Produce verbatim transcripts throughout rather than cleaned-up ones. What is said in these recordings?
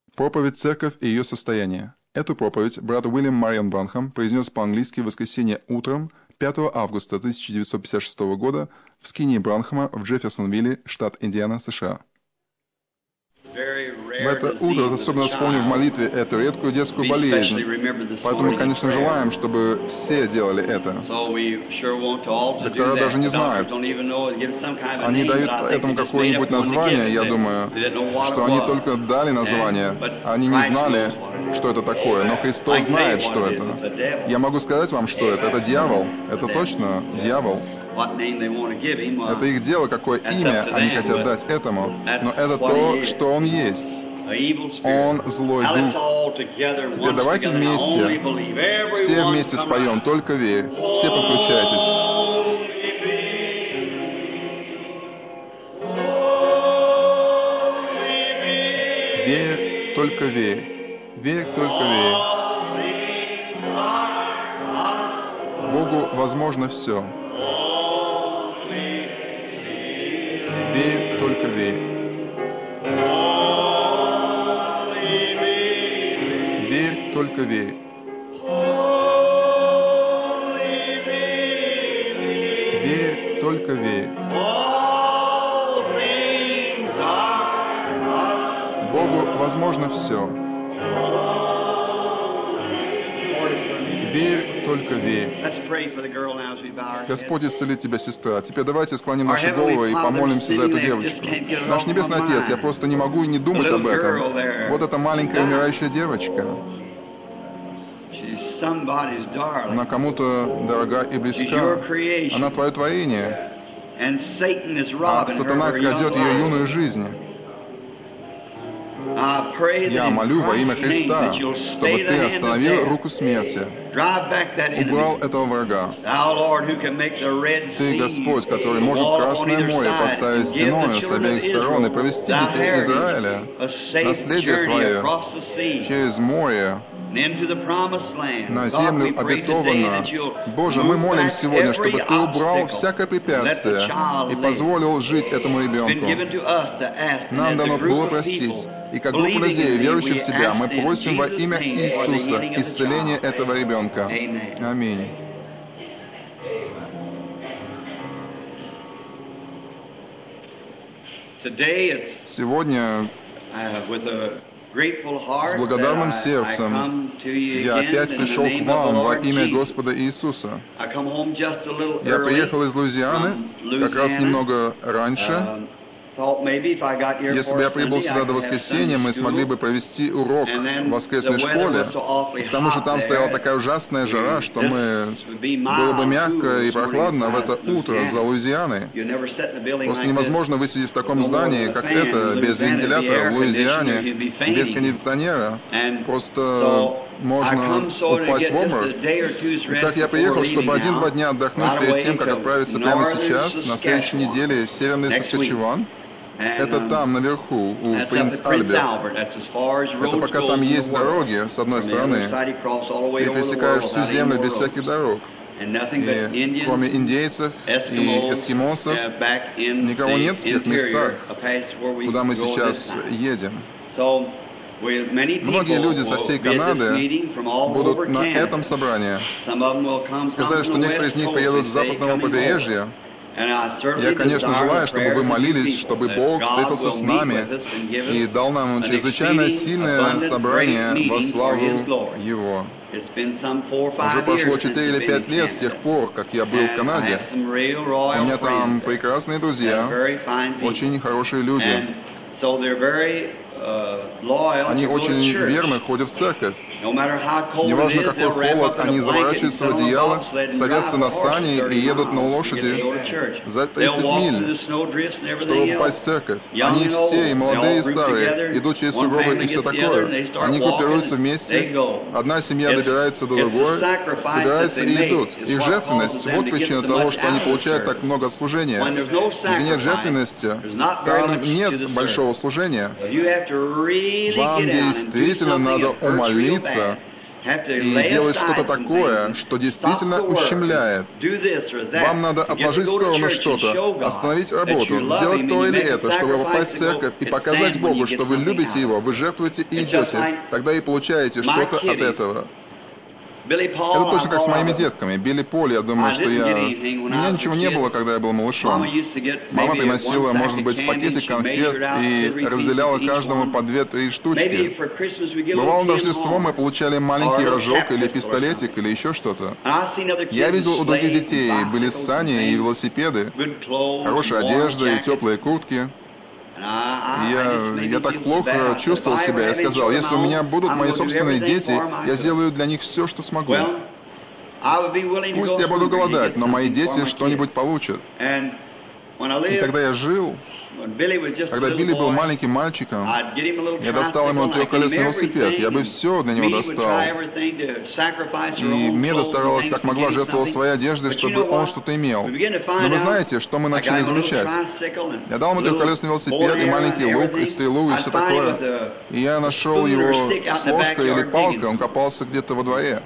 Проповедь «Церковь и ее состояние». Эту проповедь брат Уильям Марион Бранхам произнес по-английски в воскресенье утром пятого августа тысяча девятьсот пятьдесят шестого года в скинии Бранхама в Джефферсонвилле, штат Индиана, США. В это утро особенно вспомним в молитве эту редкую детскую болезнь. Поэтому, конечно, желаем, чтобы все делали это. Доктора даже не знают. Они дают этому какое-нибудь название, я думаю, что они только дали название. Они не знали, что это такое, но Христос знает, что это. Я могу сказать вам, что это. Это дьявол. Это точно дьявол. Это их дело, какое имя они хотят дать этому. Но это то, что он есть. Он злой дух. Теперь давайте вместе, все вместе споем, только верь. Все подключайтесь. Верь, только верь. Верь, только верь. Богу возможно все. Верь, только верь. Верь, только верь. Верь, только верь. Богу возможно все. Верь, только верь. Господь исцелит тебя, сестра. Теперь давайте склоним наши головы и помолимся за эту девочку. Наш Небесный Отец, я просто не могу и не думать об этом. Вот эта маленькая умирающая девочка. Она кому-то дорога и близка. Она Твое творение. А сатана крадет ее юную жизнь. Я молю во имя Христа, чтобы Ты остановил руку смерти, убрал этого врага. Ты, Господь, который может Красное море поставить стеною с обеих сторон и провести детей Израиля, наследие Твое, через море, на землю обетованную. Боже, мы молим сегодня, чтобы Ты убрал всякое препятствие и позволил жить этому ребенку. Нам дано было просить. И как группа людей, верующих в Тебя, мы просим во имя Иисуса исцеления этого ребенка. Аминь. Сегодня с благодарным сердцем я опять пришел к вам во имя Господа Иисуса. Я приехал из Луизианы как раз немного раньше. Если бы я прибыл сюда до воскресенья, мы смогли бы провести урок в воскресной школе. К тому же там стояла такая ужасная жара, что мы... было бы мягко и прохладно в это утро за Луизианой. Просто невозможно высидеть в таком здании, как это, без вентилятора в Луизиане, без кондиционера. Просто можно упасть в обморок. Итак, я приехал, чтобы один-два дня отдохнуть перед тем, как отправиться прямо сейчас, на следующей неделе, в Северный Саскатчеван. Это там, наверху, у Принц Альберт. Это пока там есть дороги, с одной стороны. Ты пересекаешь всю землю без всяких дорог. И кроме индейцев и эскимосов, никого нет в тех местах, куда мы сейчас едем. Многие люди со всей Канады будут на этом собрании. Сказали, что некоторые из них приедут с западного побережья. Я, конечно, желаю, чтобы вы молились, чтобы Бог встретился с нами и дал нам чрезвычайно сильное собрание во славу Его. Уже прошло четыре или пять лет с тех пор, как я был в Канаде. У меня там прекрасные друзья, очень хорошие люди. Они очень верно ходят в церковь. Неважно, какой холод, они заворачиваются в одеяло, садятся на сани и едут на лошади за тридцать миль, чтобы попасть в церковь. Они все, и молодые, и старые, идут через сугробы и все такое. Они группируются вместе, одна семья добирается до другой, собираются и идут. Их жертвенность — вот причина того, что они получают так много служения. Где нет жертвенности, там нет большого служения. Вам действительно надо умолиться, и делать что-то такое, что действительно ущемляет. Вам надо отложить в сторону что-то, остановить работу, сделать то или это, чтобы попасть в церковь и показать Богу, что вы любите Его, вы жертвуете и идете, тогда и получаете что-то от этого. Это точно как с моими детками. Билли Пол, я думаю, что я... У меня ничего не было, когда я был малышом. Мама приносила, может быть, пакетик конфет и разделяла каждому по две-три штучки. Бывало, на Рождество мы получали маленький рожок или пистолетик или еще что-то. Я видел у других детей были сани и велосипеды, хорошая одежда и теплые куртки. Я, я так плохо чувствовал себя. Я сказал, если у меня будут мои собственные дети, я сделаю для них все, что смогу. Пусть я буду голодать, но мои дети что-нибудь получат. И когда я жил, когда Билли был маленьким мальчиком, я достал ему трехколесный велосипед, я бы все для него достал. И Меда старалась как могла, жертвовала своей одеждой, чтобы он что-то имел. Но вы знаете, что мы начали замечать? Я дал ему трехколесный велосипед, и маленький лук, и стрелу, и все такое. И я нашел его с ложкой или палкой, он копался где-то во дворе.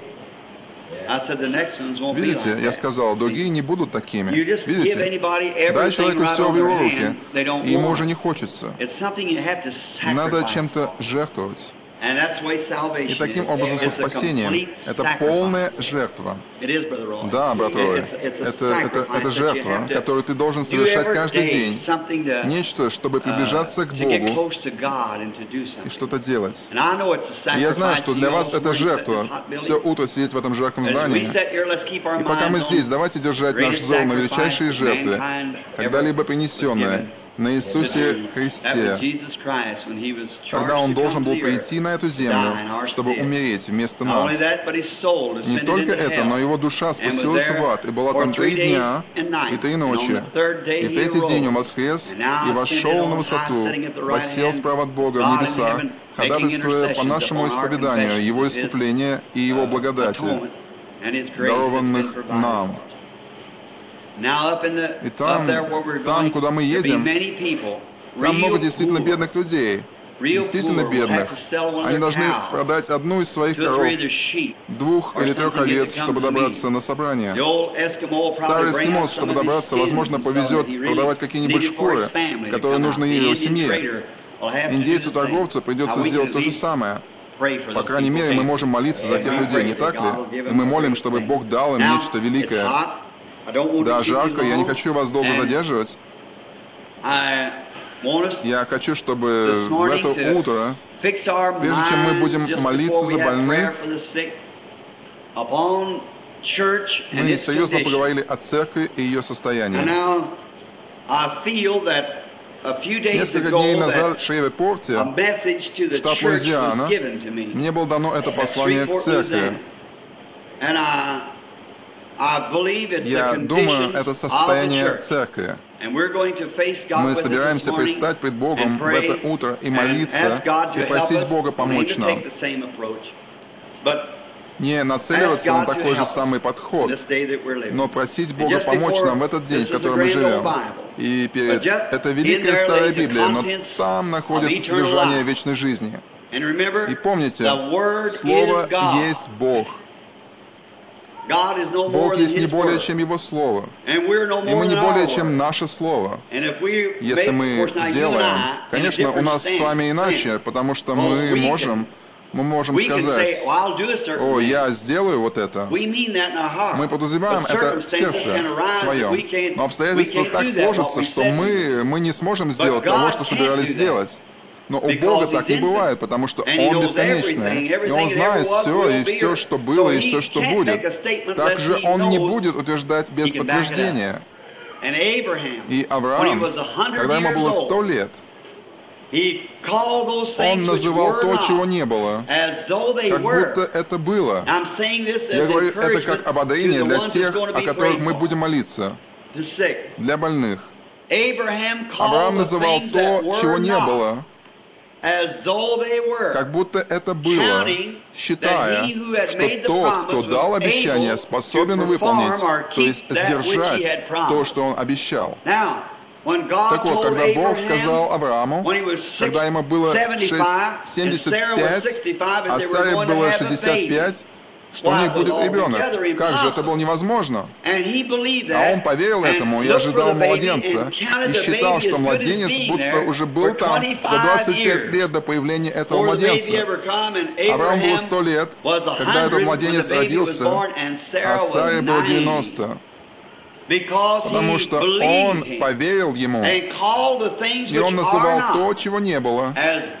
Видите, я сказал, другие не будут такими. Видите, дай человеку все в его руки, и ему уже не хочется. Надо чем-то жертвовать. И таким образом со спасением — это полная жертва. Да, брат Рой, это, это, это жертва, которую ты должен совершать каждый день. Нечто, чтобы приближаться к Богу и что-то делать. И я знаю, что для вас это жертва. Все утро сидеть в этом жарком здании. И пока мы здесь, давайте держать наш взор на величайшие жертвы, когда-либо принесенные, на Иисусе Христе, когда Он должен был прийти на эту землю, чтобы умереть вместо нас. Не только это, но Его душа спустилась в ад, и была там три дня и три ночи. И в третий день Он воскрес и вошел на высоту, воссел справа от Бога в небеса, ходатайствуя по нашему исповеданию Его искупления и Его благодати, дарованных нам. И там, там, куда мы едем, там много действительно бедных людей, действительно бедных. Они должны продать одну из своих коров, двух или трех овец, чтобы добраться на собрание. Старый эскимос, чтобы добраться, возможно, повезет продавать какие-нибудь шкуры, которые нужны его семье. Индейцу-торговцу придется сделать то же самое. По крайней мере, мы можем молиться за тех людей, не так ли? И мы молим, чтобы Бог дал им нечто великое. Да, жарко, я не хочу вас долго задерживать. Я хочу, чтобы в это утро, прежде чем мы будем молиться за больных, мы серьезно поговорили о церкви и ее состоянии. Несколько дней назад в Шревепорте, штат Луизиана, мне было дано это послание к церкви. Я думаю, это состояние церкви. Мы собираемся предстать пред Богом в это утро и молиться, и просить Бога помочь нам. Не нацеливаться на такой же самый подход, но просить Бога помочь нам в этот день, в котором мы живем. И перед... Это великая старая Библия, но там находится содержание вечной жизни. И помните, Слово есть Бог. Бог есть не более, чем Его Слово. И мы не более, чем наше Слово. Если мы делаем... Конечно, у нас с вами иначе, потому что мы можем... Мы можем сказать, «О, я сделаю вот это». Мы подразумеваем это в сердце своем. Но обстоятельства так сложатся, что мы, мы не сможем сделать того, что собирались сделать. Но у Бога так не бывает, потому что Он бесконечный. И Он знает все, и все, что было, и все, что будет. Также Он не будет утверждать без подтверждения. И Авраам, когда ему было сто лет, он называл то, чего не было, как будто это было. Я говорю это как ободрение для тех, о которых мы будем молиться, для больных. Авраам называл то, чего не было, как будто это было, считая, что тот, кто дал обещание, способен выполнить, то есть сдержать то, что он обещал. Так вот, когда Бог сказал Аврааму, когда ему было семьдесят пять, а Саре было шестьдесят пять, что у них будет ребенок. Как же это было невозможно? А он поверил этому и ожидал младенца, и считал, что младенец будто уже был там за двадцать пять лет до появления этого младенца. Аврааму было сто лет, когда этот младенец родился, а Саре было девяносто. Потому что он поверил ему, и он называл то, чего не было,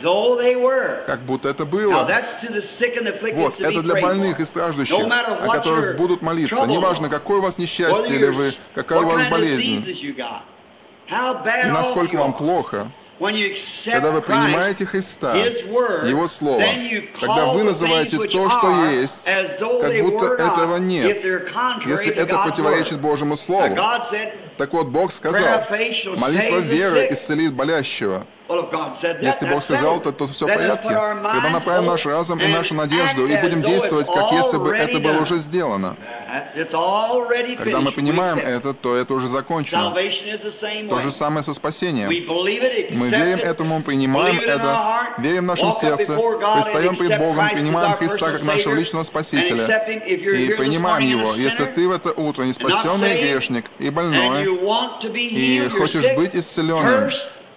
как будто это было. Вот, это для больных и страждущих, о которых будут молиться. Неважно, какое у вас несчастье или вы, какая у вас болезнь, и насколько вам плохо. Когда вы принимаете Христа, Его Слово, тогда вы называете то, что есть, как будто этого нет, если это противоречит Божьему Слову. Так вот, Бог сказал, молитва веры исцелит болящего. Если Бог сказал это, то все в порядке. Тогда направим наш разум и нашу надежду и будем действовать, как если бы это было уже сделано. Когда мы понимаем это, то это уже закончено. То же самое со спасением. Мы верим этому, принимаем это, верим в нашем сердце, предстаем пред Богом, принимаем Христа как нашего личного Спасителя и принимаем Его. Если ты в это утро не спасенный грешник и больной, и хочешь быть исцеленным,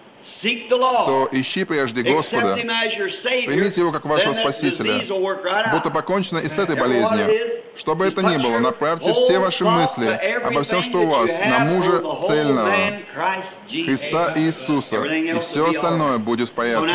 то ищи прежде Господа, примите Его как вашего Спасителя, будто покончено и с этой болезнью. Что бы это ни было, направьте все ваши мысли обо всем, что у вас, на мужа цельного, Христа Иисуса, и все остальное будет в порядке.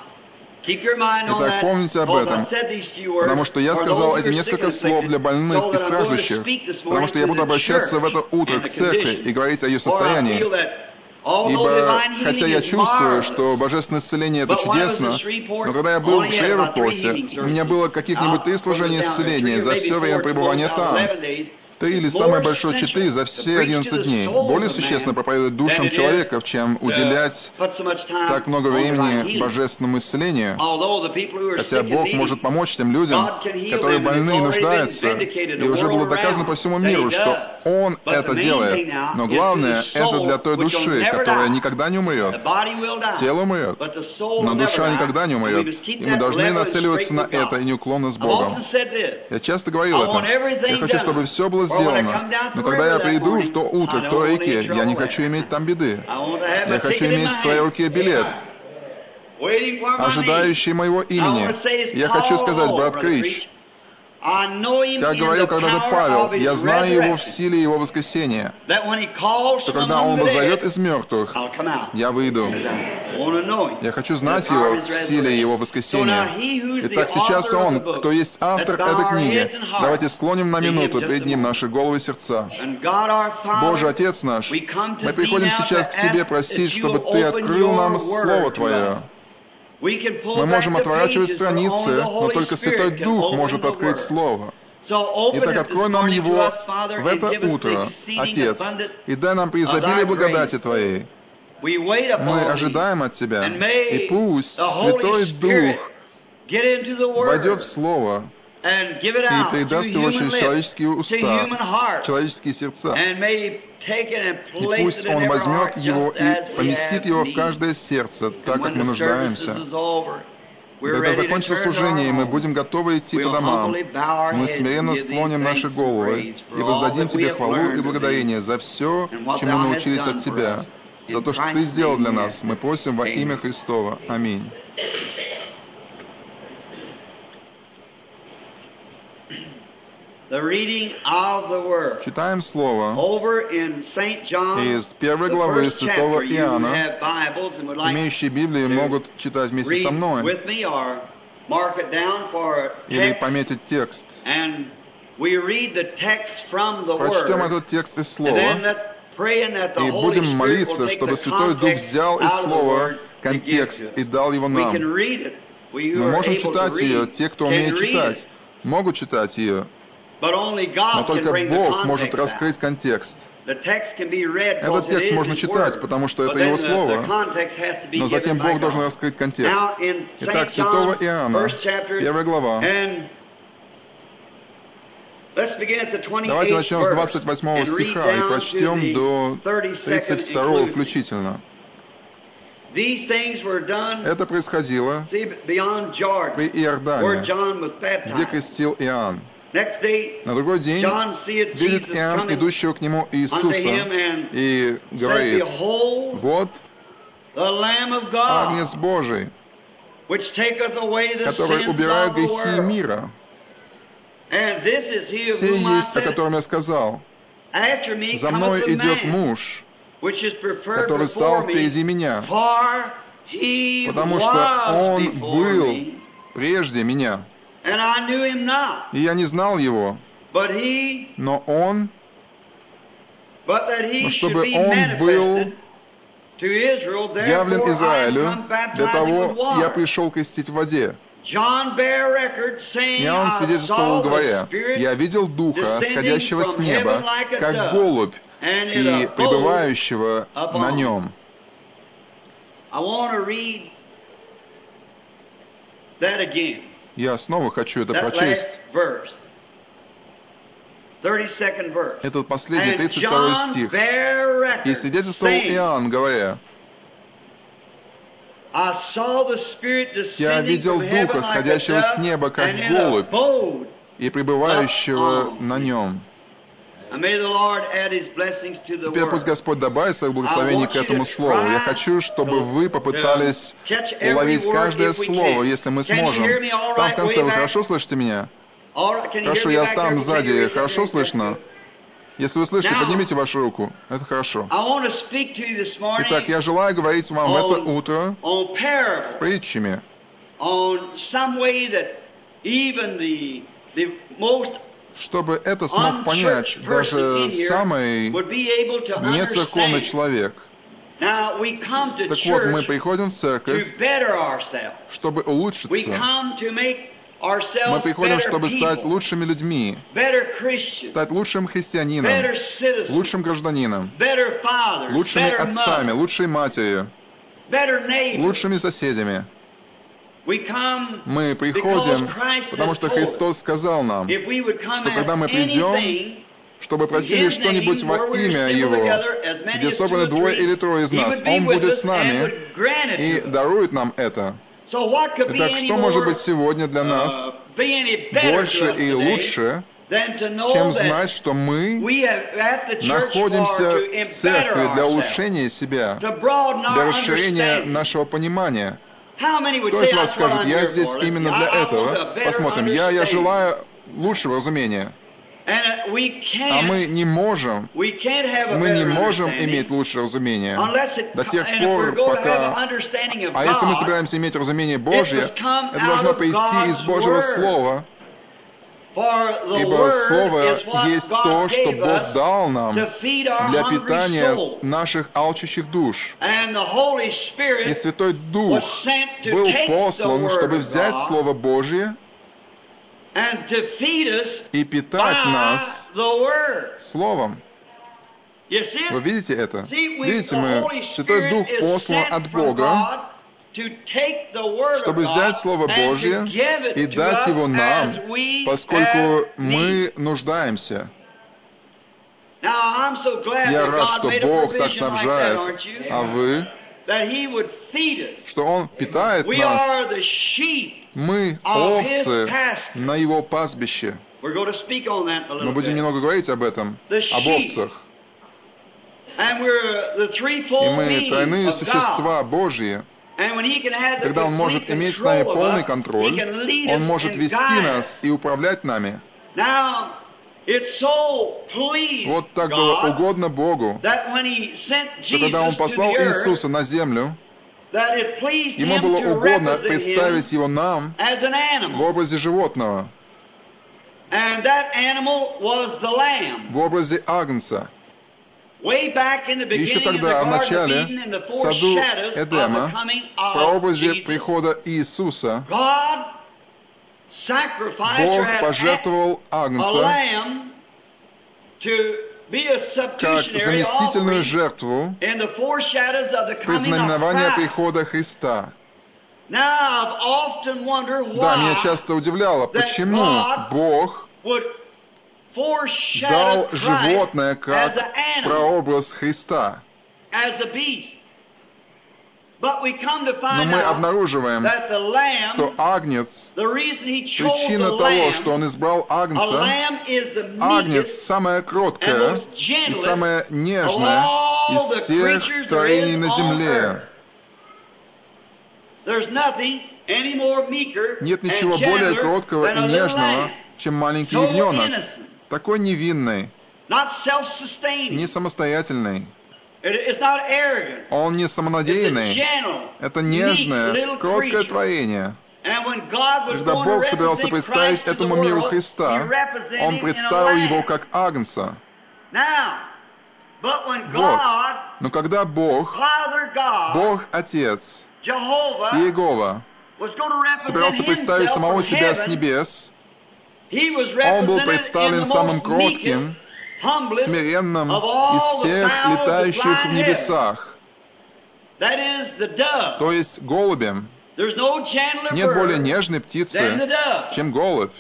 Итак, помните об этом, потому что я сказал эти несколько слов для больных и страждущих, потому что я буду обращаться в это утро к церкви и говорить о ее состоянии. Ибо, хотя я чувствую, что божественное исцеление — это чудесно, но когда я был в Шейверпорте, у меня было каких-нибудь три служения исцеления за все время пребывания там. Три или самое большое четыре за все одиннадцать дней. Более существенно проповедовать душам человеков, чем уделять так много времени божественному исцелению. Хотя Бог может помочь тем людям, которые больны и нуждаются, и уже было доказано по всему миру, что Он это делает. Но главное, это для той души, которая никогда не умрет. Тело умрет, но душа никогда не умрет. И мы должны нацеливаться на это и неуклонно с Богом. Я часто говорил это. Я хочу, чтобы все было сделано. Но когда я приду в то утро к той реке, я не хочу иметь там беды. Я хочу иметь в своей руке билет, ожидающий моего имени. Я хочу сказать, брат Крич, как говорил когда-то Павел, я знаю Его в силе Его воскресения, что когда Он воззовет из мертвых, я выйду. Я хочу знать Его в силе Его воскресения. Итак, сейчас Он, кто есть автор этой книги, давайте склоним на минуту перед Ним наши головы и сердца. Боже, Отец наш, мы приходим сейчас к Тебе просить, чтобы Ты открыл нам Слово Твое. Мы можем отворачивать страницы, но только Святой Дух может открыть Слово. Итак, открой нам его в это утро, Отец, и дай нам при изобилии благодати Твоей. Мы ожидаем от Тебя, и пусть Святой Дух войдет в Слово и передаст его через человеческие уста, человеческие сердца. И пусть Он возьмет его и поместит его в каждое сердце, так как мы нуждаемся. И когда закончится служение, и мы будем готовы идти по домам, мы смиренно склоним наши головы и воздадим Тебе хвалу и благодарение за все, чему научились от Тебя, за то, что Ты сделал для нас. Мы просим во имя Христова. Аминь. Читаем Слово из первой главы Святого Иоанна. Имеющие Библии могут читать вместе со мной или пометить текст. Прочтем этот текст из Слова и будем молиться, чтобы Святой Дух взял из Слова контекст и дал его нам. Мы можем читать ее, те, кто умеет читать, могут читать ее. Но только Бог может раскрыть контекст. Этот текст можно читать, потому что это Его Слово, но затем Бог должен раскрыть контекст. Итак, Святого Иоанна, первая глава, Давайте начнем с двадцать восьмого стиха и прочтем до тридцать второго включительно. Это происходило при Иордане, где крестил Иоанн. На другой день видит Иоанн, идущего к нему Иисуса, и говорит: «Вот Агнец Божий, который убирает грехи мира. Сей есть, о котором я сказал: за мной идет муж, который стал впереди меня, потому что он был прежде меня, и я не знал его, но он, но чтобы он был явлен Израилю, для того я пришел крестить в воде». Иоанн свидетельствовал, говоря: «Я видел Духа, сходящего с неба, как голубь, и пребывающего на нем». Я снова хочу это прочесть. Этот последний, тридцать второй стих. «И свидетельствовал Иоанн, говоря: я видел Духа, сходящего с неба, как голубь, и пребывающего на нем». Теперь пусть Господь добавит своих благословений к этому слову. Я хочу, чтобы вы попытались уловить каждое слово, если мы сможем. Там в конце вы хорошо слышите меня? Хорошо, я там сзади. Хорошо слышно? Если вы слышите, поднимите вашу руку. Это хорошо. Итак, я желаю говорить вам в это утро притчами, чтобы это смог понять даже самый нецерковный человек. Так вот, мы приходим в церковь, чтобы улучшиться. Мы приходим, чтобы стать лучшими людьми, стать лучшим христианином, лучшим гражданином, лучшими отцами, лучшей матерью, лучшими соседями. Мы приходим, потому что Христос сказал нам, что когда мы придем, чтобы просили что-нибудь во имя Его, где собраны двое или трое из нас, Он будет с нами и дарует нам это. Итак, что может быть сегодня для нас больше и лучше, чем знать, что мы находимся в церкви для улучшения себя, для расширения нашего понимания? Кто из вас скажет: я здесь именно для этого? Посмотрим. Я, я желаю лучшего разумения. А мы не можем, мы не можем иметь лучшее разумение до тех пор, пока... А если мы собираемся иметь разумение Божье, это должно прийти из Божьего Слова, ибо Слово есть то, что Бог дал нам для питания наших алчущих душ. И Святой Дух был послан, чтобы взять Слово Божье и питать нас Словом. Вы видите это? Видите, мы, Святой Дух послан от Бога, чтобы взять Слово Божье и дать его нам, поскольку мы нуждаемся. Я рад, что Бог так снабжает, а вы, что Он питает нас. Мы овцы на Его пастбище. Мы будем немного говорить об этом, об овцах. И мы тройные существа Божьи. Когда Он может иметь с нами полный контроль, Он может вести нас и управлять нами. Вот так было угодно Богу, что когда Он послал Иисуса на землю, Ему было угодно представить Его нам в образе животного, в образе Агнца. И еще тогда, в начале, в саду Эдема, в прообразе прихода Иисуса, Бог пожертвовал Агнца как заместительную жертву при знаменовании прихода Христа. Да, меня часто удивляло, почему Бог дал животное как прообраз Христа. Но мы обнаруживаем, что агнец, причина того, что он избрал агнца, агнец самое кроткое и самое нежное из всех творений на земле. Нет ничего более кроткого и нежного, чем маленький ягненок, такой невинный, не самостоятельный. Он не самонадеянный. Это нежное, кроткое творение. Когда Бог собирался представить этому миру Христа, Он представил Его как агнца. Вот. Но когда Бог, Бог Отец, Иегова, собирался представить самого себя с небес, Он был представлен самым кротким, смиренным из всех летающих в небесах, то есть голубем. Нет более нежной птицы, чем голубь.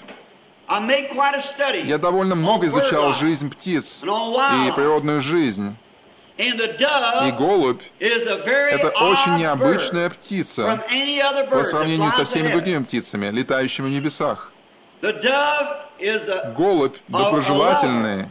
Я довольно много изучал жизнь птиц и природную жизнь. И голубь — это очень необычная птица по сравнению со всеми другими птицами, летающими в небесах. Голубь доброжелательный,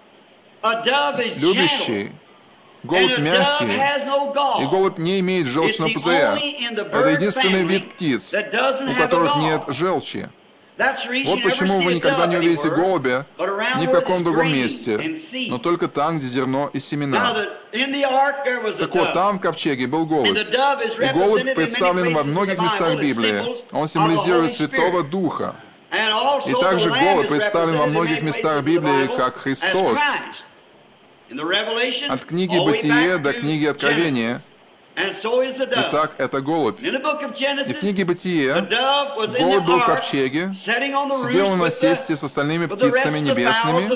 любящий, голубь мягкий, и голубь не имеет желчного пузыря. Это единственный вид птиц, у которых нет желчи. Вот почему вы никогда не увидите голубя ни в каком другом месте, но только там, где зерно и семена. Так вот, там в ковчеге был голубь. И голубь представлен во многих местах Библии. Он символизирует Святого Духа. И также голубь представлен во многих местах Библии как Христос. От книги Бытие до книги Откровения. Итак, это голубь. И в книге Бытие голубь был в ковчеге, сидел на насесте с остальными птицами небесными,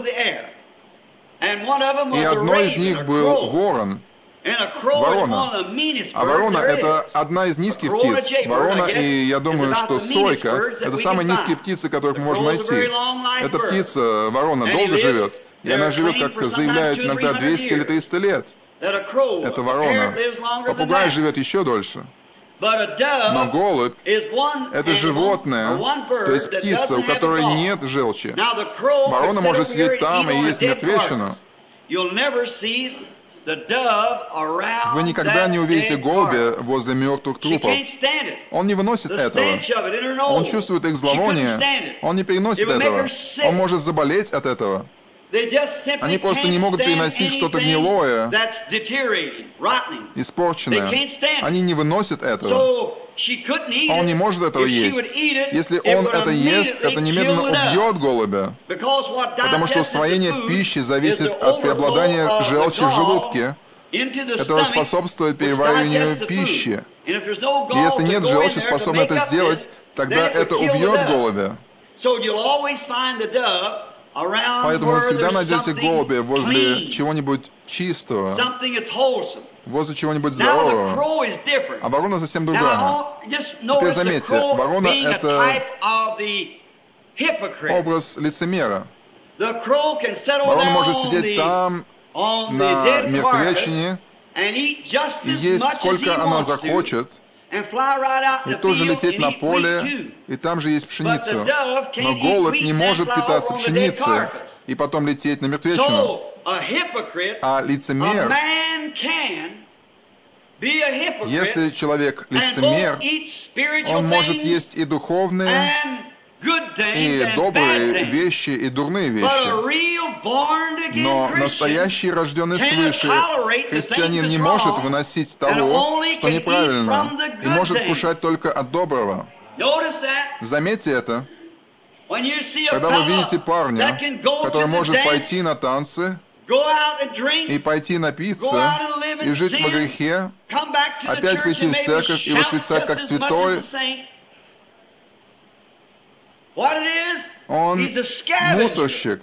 и одной из них был ворон, ворона. А ворона — это одна из низких птиц. Ворона, и я думаю, что сойка — это самые низкие птицы, которых мы можем найти. Эта птица, ворона, долго живет, и она живет, как заявляют иногда, двести или триста лет. Это ворона. Попугай живет еще дольше. Но голубь — это животное, то есть птица, у которой нет желчи. Ворона может сидеть там и есть мертвечину. Вы никогда не увидите голубя возле мертвых трупов. Он не выносит этого. Он чувствует их зловоние. Он не переносит этого. Он может заболеть от этого. Они просто не могут переносить что-то гнилое, испорченное. Они не выносят этого. Он не может этого есть. Если он это ест, это немедленно убьет голубя, потому что усвоение пищи зависит от преобладания желчи в желудке, которая способствует перевариванию пищи. И если нет желчи, способной это сделать, тогда это убьет голубя. Поэтому вы всегда найдете голубя возле чего-нибудь чистого, возле чего-нибудь здорового. А ворона совсем другая. Теперь заметьте, ворона — это образ лицемера. Ворона может сидеть там, на мертвечине, и есть сколько она захочет, и тоже лететь на поле, и там же есть пшеница. Но голубь не может питаться пшеницей и потом лететь на мертвечину. А лицемер, если человек лицемер, он может есть и духовные, и добрые вещи, и дурные вещи. Но настоящий, рожденный свыше, христианин не может выносить того, что неправильно, и может вкушать только от доброго. Заметьте это. Когда вы видите парня, который может пойти на танцы, и пойти напиться, и жить во грехе, опять прийти в церковь и восклицать как святой, он мусорщик.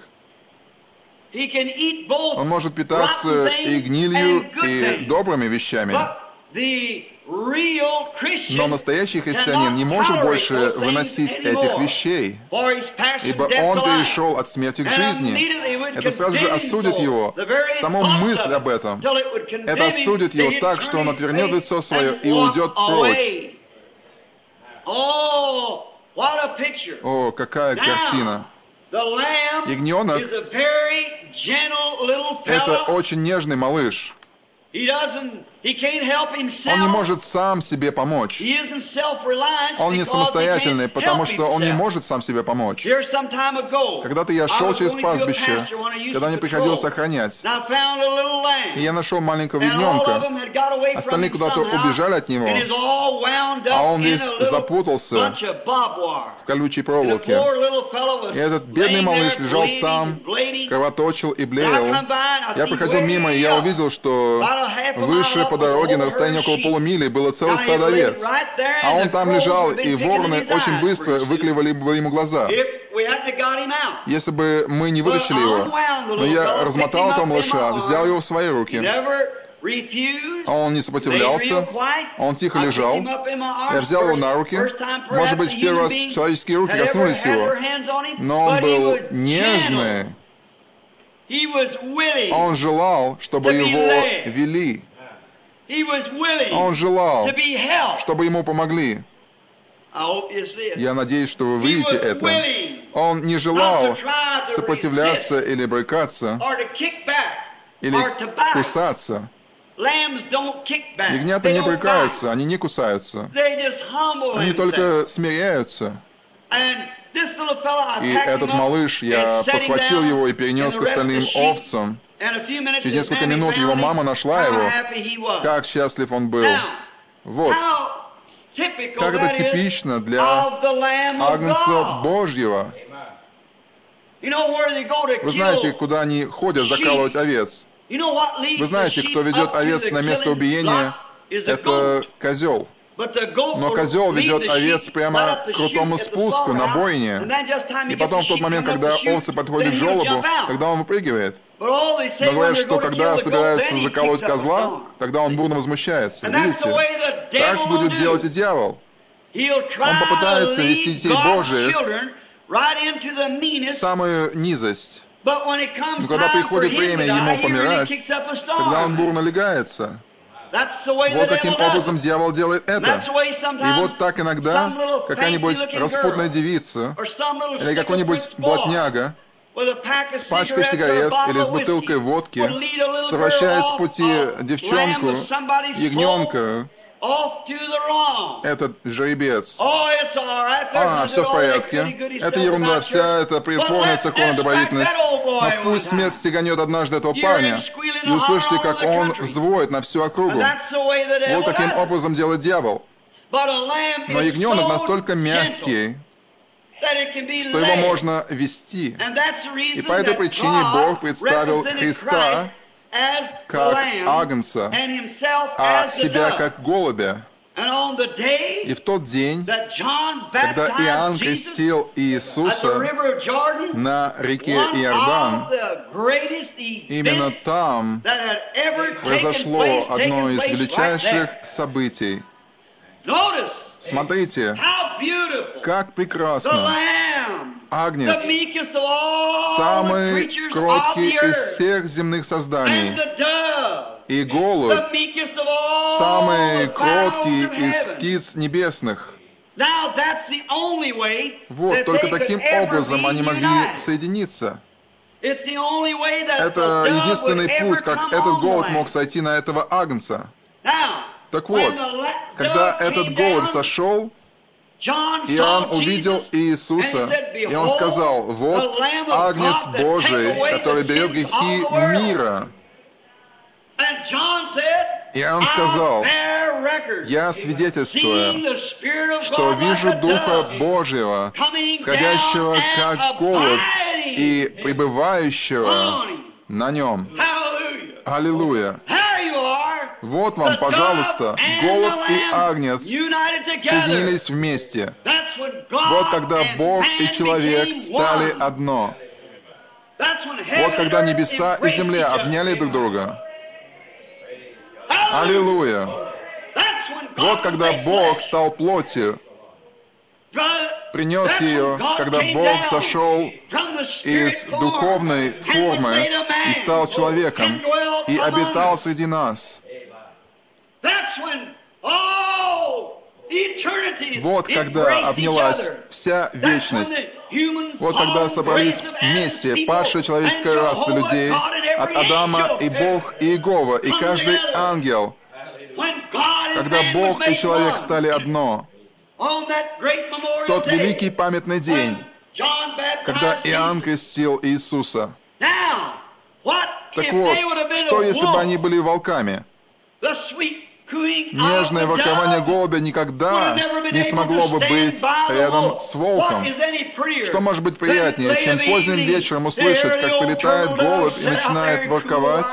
Он может питаться и гнилью, и добрыми вещами. Но настоящий христианин не может больше выносить этих вещей, ибо он перешел от смерти к жизни. Это сразу же осудит его. Сама мысль об этом. Это осудит его так, что он отвернет лицо свое и уйдет прочь. О, какая картина! Ягненок — это очень нежный малыш. Он не может сам себе помочь. Он не самостоятельный, потому что он не может сам себе помочь. Когда-то я шел через пастбище, когда мне приходилось охранять. И я нашел маленького ягненка. Остальные куда-то убежали от него, а он весь запутался в колючей проволоке. И этот бедный малыш лежал там, кровоточил и блеял. Я проходил мимо, и я увидел, что выше по дороге на расстоянии около полумили было целое стадо овец. А он там лежал, и вороны очень быстро выклевали бы ему глаза, если бы мы не вытащили его. Но я размотал этого малыша, взял его в свои руки. Он не сопротивлялся, он тихо лежал. Я взял его на руки. Может быть, в первый раз человеческие руки коснулись его, но он был нежный. Он желал, чтобы его вели. Он желал, чтобы ему помогли. Я надеюсь, что вы видите это. Он не желал сопротивляться или брыкаться, или кусаться. Ягнята не брыкаются, они не кусаются. Они только смиряются. И этот малыш, я подхватил его и перенес к остальным овцам. Через несколько минут его мама нашла его. Как счастлив он был. Вот. Как это типично для Агнца Божьего. Вы знаете, куда они ходят закалывать овец? Вы знаете, кто ведет овец на место убиения? Это козел. Но козел ведет овец прямо к крутому спуску на бойне. И потом, в тот момент, когда овцы подходят к желобу, тогда он выпрыгивает. Но говорят, что когда собираются заколоть козла, тогда он бурно возмущается. Видите? Так будет делать и дьявол. Он попытается вести детей Божьих в самую низость. Но когда приходит время ему помирать, тогда он бурно легается. Вот таким образом дьявол делает это. И вот так иногда какая-нибудь распутная девица или какой-нибудь блатняга с пачкой сигарет или с бутылкой водки совращает с пути девчонку, ягненка, этот жеребец. А, все в порядке. Это ерунда, вся эта притворная церковная добродетельность. Но пусть смерть стеганет однажды этого парня, и услышите, как он взвоет на всю округу. Вот таким образом делает дьявол. Но ягненок настолько мягкий, что его можно вести. И по этой причине Бог представил Христа как агнца, а себя как голубя. И в тот день, когда Иоанн крестил Иисуса на реке Иордан, именно там произошло одно из величайших событий. Смотрите, как прекрасно! Агнец, самый кроткий из всех земных созданий, и голубь, самый кроткий из птиц небесных. Вот, только таким образом они могли соединиться. Это единственный путь, как этот голубь мог сойти на этого агнца. Так вот, когда этот голубь сошел, Иоанн увидел Иисуса, и он сказал: «Вот Агнец Божий, который берет грехи мира». Иоанн сказал: «Я свидетельствую, что вижу Духа Божьего, сходящего как голубь и пребывающего на нем». Аллилуйя! Вот вам, пожалуйста, голубь и агнец соединились вместе. Вот когда Бог и человек стали одно. Вот когда небеса и земля обняли друг друга. Аллилуйя! Вот когда Бог стал плотью, принес ее, когда Бог сошел из духовной формы и стал человеком, и обитал среди нас. Вот когда обнялась вся вечность. Вот когда собрались вместе падшая человеческая раса людей, от Адама и Бог и Иегова, и каждый ангел. Когда Бог и человек стали одно. В тот великий памятный день, когда Иоанн крестил Иисуса. Так вот, что если бы они были волками? Нежное воркование голубя никогда не смогло бы быть рядом с волком. Что может быть приятнее, чем поздним вечером услышать, как прилетает голубь и начинает ворковать?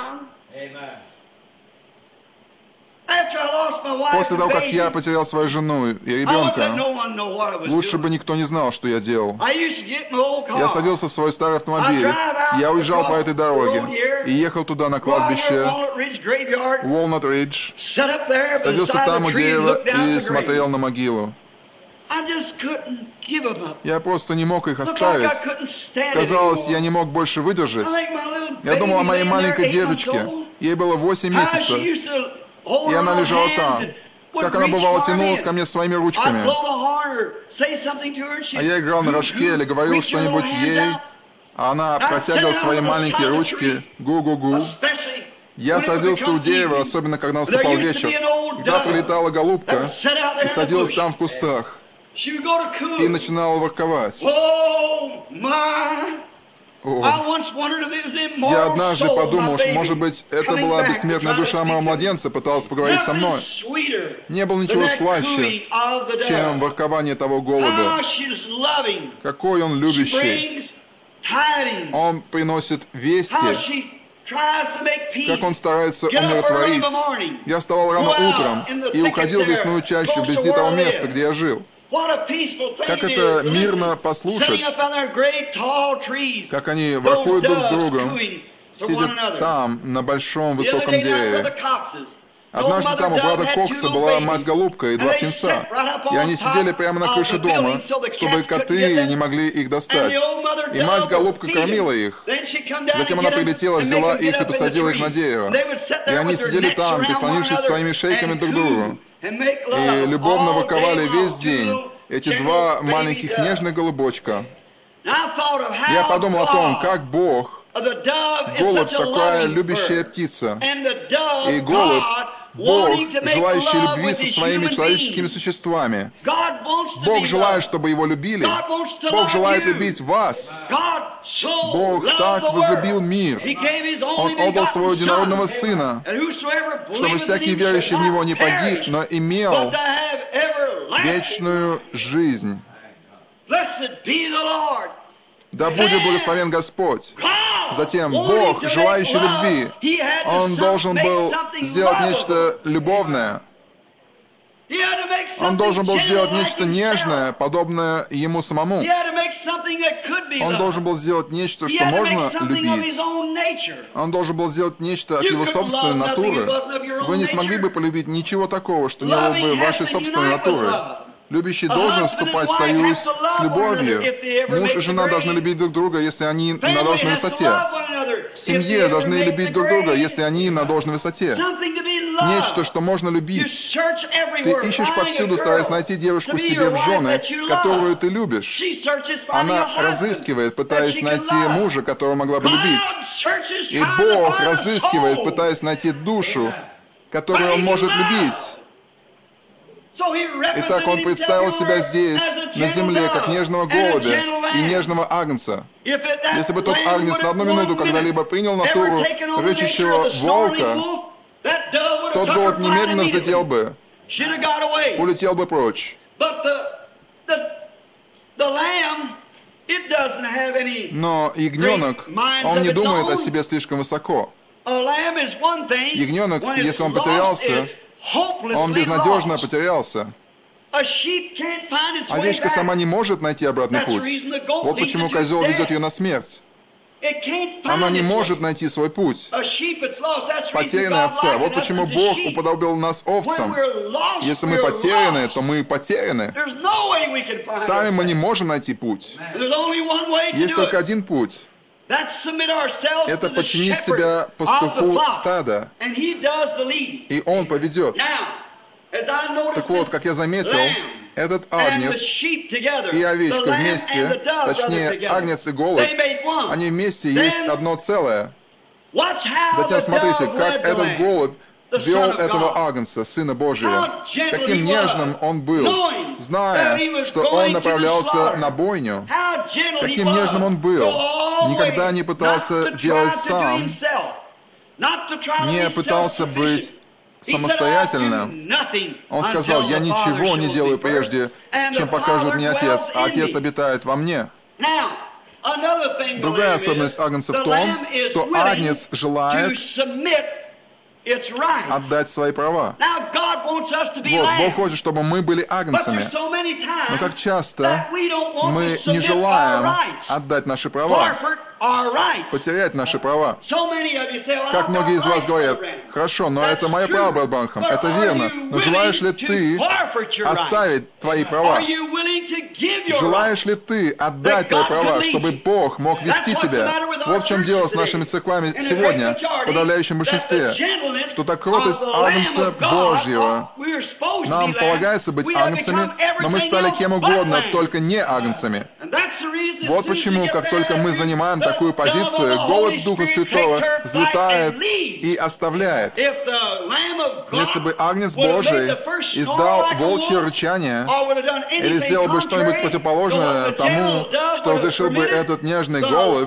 После того, как я потерял свою жену и ребенка, лучше бы никто не знал, что я делал. Я садился в свой старый автомобиль, я уезжал по этой дороге и ехал туда на кладбище Walnut Ridge, садился там у дерева и смотрел на могилу. Я просто не мог их оставить. Казалось, я не мог больше выдержать. Я думал о моей маленькой девочке. Ей было восемь месяцев. И она лежала там. Как она бывало тянулась ко мне своими ручками. А я играл на рожке или говорил что-нибудь ей, а она протягивала свои маленькие ручки, гу-гу-гу. Я садился у дерева, особенно когда наступал вечер. Туда прилетала голубка и садилась там в кустах. И начинала ворковать. О. Я однажды подумал, что, может быть, это была бессмертная душа моего младенца, пыталась поговорить со мной. Не было ничего слаще, чем воркование того голубя. Какой он любящий. Он приносит вести, как он старается умиротворить. Я вставал рано утром и уходил в лесную чащу вблизи того места, где я жил. Как это мирно послушать, как они воркуют друг с другом, сидят там, на большом высоком дереве. Однажды там у брата Кокса была мать-голубка и два птенца, и они сидели прямо на крыше дома, чтобы коты не могли их достать. И мать-голубка кормила их. Затем она прилетела, взяла их и посадила их на дерево. И они сидели там, прислонившись своими шейками друг к другу. И любовно ворковали весь день эти два маленьких нежных голубочка. Я подумал о том, как Бог, голубь такая любящая птица, и голубь, Бог, желающий любви со своими человеческими существами. Бог желает, чтобы его любили. Бог желает любить вас. Бог так возлюбил мир. Он отдал своего единородного Сына, чтобы всякий верующий в Него не погиб, но имел вечную жизнь. Да будет благословен Господь. Затем Бог, желающий любви, Он должен был сделать нечто любовное. Он должен был сделать нечто нежное, подобное Ему самому. Он должен был сделать нечто, что можно любить. Он должен был сделать нечто от Его собственной натуры. Вы не смогли бы полюбить ничего такого, что не было бы вашей собственной натуры. Любящий должен вступать в союз с любовью. Муж и жена должны любить друг друга, если они на должной высоте. В семье должны любить друг друга, если они на должной высоте. Нечто, что можно любить. Ты ищешь повсюду, стараясь найти девушку себе в жены, которую ты любишь. Она разыскивает, пытаясь найти мужа, которого могла бы любить. И Бог разыскивает, пытаясь найти душу, которую Он может любить. Итак, Он представил себя здесь, на земле, как нежного голубя и нежного агнца. Если бы тот агнец на одну минуту когда-либо принял натуру рычащего волка, тот голубь немедленно взлетел бы, улетел бы прочь. Но ягненок, он не думает о себе слишком высоко. Ягненок, если он потерялся, он безнадежно потерялся. Овечка сама не может найти обратный путь. Вот почему козел ведет ее на смерть. Она не может найти свой путь. Потерянные овца. Вот почему Бог уподобил нас овцам. Если мы потеряны, то мы потеряны. Сами мы не можем найти путь. Есть только один путь. Это подчинить себя пастуху стада. И он поведет. Так вот, как я заметил, этот агнец и овечка вместе, точнее, агнец и голубь, они вместе есть одно целое. Затем смотрите, как этот голубь вел этого агнца, Сына Божьего. Каким нежным он был, зная, что он направлялся на бойню. Каким нежным он был. Никогда не пытался делать сам, не пытался быть самостоятельно. Он сказал: я ничего не делаю прежде, чем покажет мне Отец, а Отец обитает во мне. Другая особенность агнца в том, что агнец желает отдать свои права. Вот, Бог хочет, чтобы мы были агнцами. Но как часто мы не желаем отдать наши права, потерять наши права. Как многие из вас говорят: хорошо, но это мое право, брат Бранхам, это верно, но желаешь ли ты оставить твои права? Желаешь ли ты отдать твои права, чтобы Бог мог вести тебя? Вот в чем дело с нашими церквами сегодня, в подавляющем большинстве, что та кротость агнца Божьего. Нам полагается быть агнцами, но мы стали кем угодно, только не агнцами. Вот почему, как только мы занимаем такую позицию, голубь Духа Святого взлетает и оставляет. Если бы агнец Божий издал волчье рычание или сделал бы что-нибудь противоположное тому, что разрешил бы этот нежный голубь,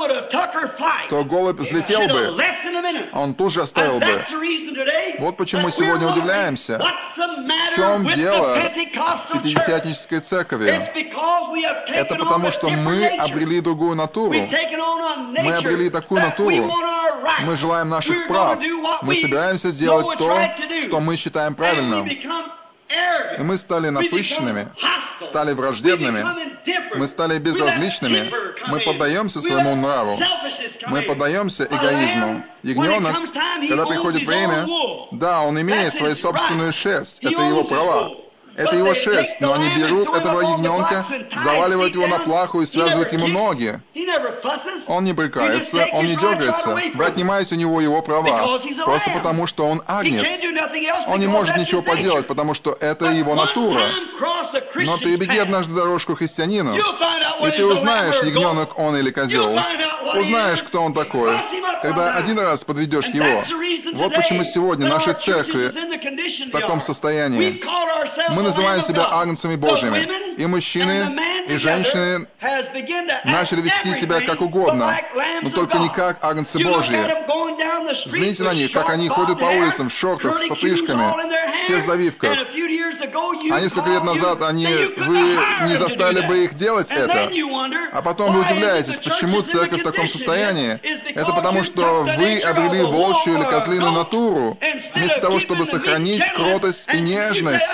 то голубь взлетел бы, он тут же оставил бы. Вот почему сегодня удивляемся. В чем дело с пятидесятнической церковью? Это потому, что мы обрели другую натуру. Мы обрели такую натуру. Мы желаем наших прав. Мы собираемся делать то, что мы считаем правильным. И мы стали напыщенными, стали враждебными, мы стали безразличными, мы поддаемся своему нраву, мы поддаемся эгоизму. Ягненок, когда приходит время, да, он имеет свою собственную шерсть, это его права. Это его шерсть, но они берут этого ягненка, заваливают его на плаху и связывают ему ноги. Он не брыкается, он не дергается. Вы отнимаете у него его права, просто потому, что он агнец. Он не может ничего поделать, потому что это его натура. Но перебеги однажды дорожку христианину, и ты узнаешь, ягненок он или козел. Узнаешь, кто он такой, когда один раз подведешь его. Вот почему сегодня наши церкви в таком состоянии. Мы называем себя агнцами Божьими. И мужчины, и женщины начали вести себя как угодно, но только не как агнцы Божьи. Взгляните на них, как они ходят по улицам в шортах с сатышками, все в завивках. А несколько лет назад они, вы не заставили бы их делать это. А потом вы удивляетесь, почему церковь в таком состоянии. Это потому, что вы обрели волчью или козлиную натуру, вместо того, чтобы сохранить кротость и нежность.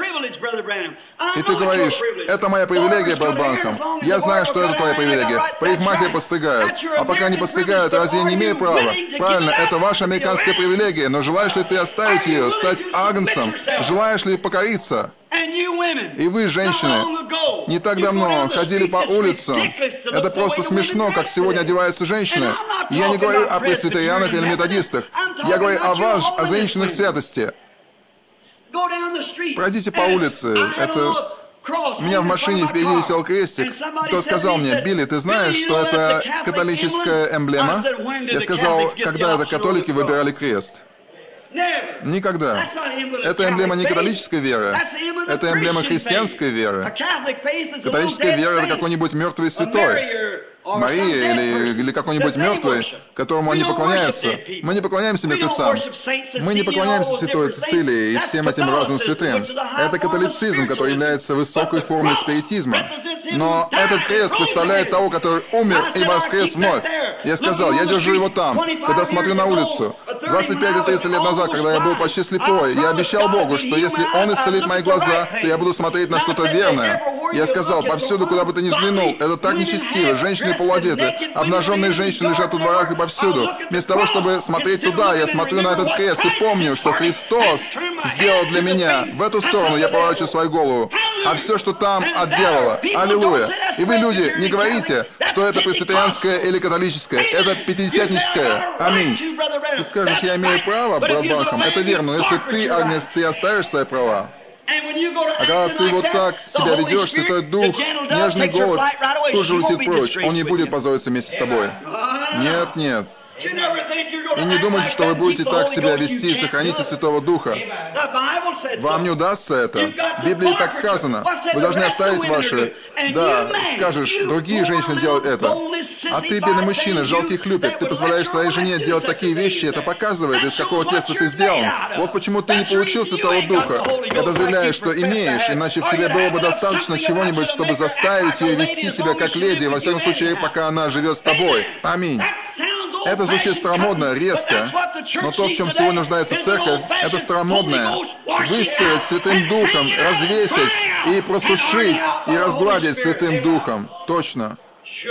И ты говоришь: это моя привилегия, брат Бранхам. Я знаю, что это твоя привилегия. Парикмахеры подстригают. А пока не подстригают, разве я не имею права? Правильно, это ваша американская привилегия, но желаешь ли ты оставить ее, стать агнцем? Желаешь ли покориться? И вы, женщины, не так давно ходили по улицам. Это просто смешно, как сегодня одеваются женщины. Я не говорю о пресвитерианах или методистах. Я говорю о вас, о женщинах святости. Пройдите по улице. Это... У меня в машине впереди висел крестик. Кто сказал мне: Билли, ты знаешь, что это католическая эмблема? Я сказал: когда это католики выбирали крест? Никогда. Это эмблема не католической веры. Это эмблема христианской веры. Католическая вера — это какой-нибудь мертвый святой. Мария или, или какой-нибудь мертвый, которому они поклоняются. Мы не поклоняемся мертвецам. Мы не поклоняемся святой Цицилии и всем этим разным святым. Это католицизм, который является высокой формой спиритизма. Но этот крест представляет того, который умер и воскрес вновь. Я сказал: я держу его там, когда смотрю на улицу. двадцать пять или тридцать лет назад, когда я был почти слепой, я обещал Богу, что если Он исцелит мои глаза, то я буду смотреть на что-то верное. Я сказал, повсюду, куда бы ты ни взглянул, это так нечестиво. Женщины полуодеты, обнаженные женщины лежат во дворах и повсюду. Вместо того, чтобы смотреть туда, я смотрю на этот крест и помню, что Христос сделал для меня. В эту сторону я поворачиваю свою голову. А все, что там, от дьявола. Аллилуйя. И вы, люди, не говорите, что это пресвитерианское или католическое. Это пятидесятническое. Аминь. Ты скажешь, я имею право, брат Банхам. Это верно, но если ты, Агнес, ты оставишь свои права. А когда ты вот так себя ведешь, Святой Дух, нежный голубь, тоже улетит прочь. Он не будет позориться вместе с тобой. Нет, нет. И не думайте, что вы будете так себя вести и сохраните Святого Духа. Вам не удастся это. В Библии так сказано. Вы должны оставить ваши... Да, скажешь, другие женщины делают это. А ты, бедный мужчина, жалкий хлюпик, ты позволяешь своей жене делать такие вещи, это показывает, из какого теста ты сделан. Вот почему ты не получил Святого Духа. Когда заявляешь, что имеешь, иначе в тебе было бы достаточно чего-нибудь, чтобы заставить ее вести себя как леди, во всяком случае, пока она живет с тобой. Аминь. Это звучит старомодно, резко, но то, в чем сегодня нуждается церковь, это старомодное. Выстирать Святым Духом, развесить и просушить, и разгладить Святым Духом. Точно.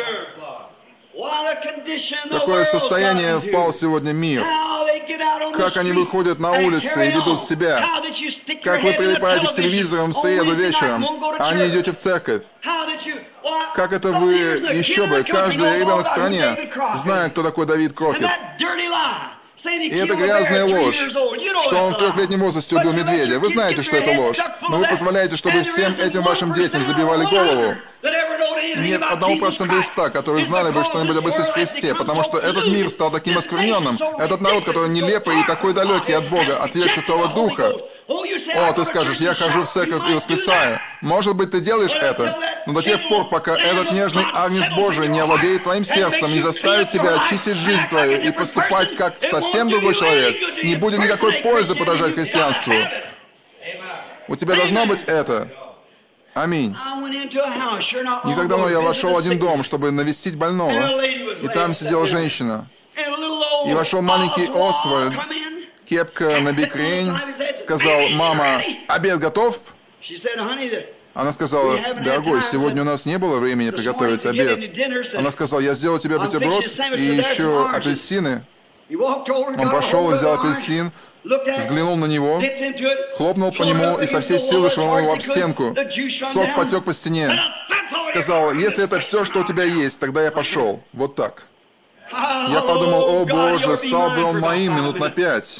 В какое состояние впал сегодня мир? Как они выходят на улицы и ведут себя? Как вы прилипаете к телевизорам в среду вечером, а не идете в церковь? Как это вы, еще бы, каждый ребенок в стране, зная, кто такой Давид Крокет. И это грязная ложь, что он в трехлетнем возрасте убил медведя. Вы знаете, что это ложь, но вы позволяете, чтобы всем этим вашим детям забивали голову. Нет одного процента из ста, которые знали бы что-нибудь об Иисусе Христе, потому что этот мир стал таким оскверненным, этот народ, который нелепый и такой далекий от Бога, отверг Святого Духа. О, ты скажешь, я хожу в церковь и восклицаю. Может быть, ты делаешь это, но до тех пор, пока этот нежный Агнец Божий не овладеет твоим сердцем, не заставит тебя очистить жизнь твою и поступать как совсем другой человек, не будет никакой пользы подражать христианству. У тебя должно быть это. Аминь. Не так давно я вошел в один дом, чтобы навестить больного, и там сидела женщина. И вошел маленький Освальд, кепка на бикрень, сказал, «Мама, обед готов?» Она сказала, «Дорогой, сегодня у нас не было времени приготовить обед». Она сказала, «Я сделал тебе бутерброд и еще апельсины». Он пошел и взял апельсин, взглянул на него, хлопнул по нему и со всей силы швырнул его об стенку. Сок потек по стене. Сказал, «Если это все, что у тебя есть, тогда я пошел». Вот так. Я подумал, «О Боже, стал бы он моим минут на пять».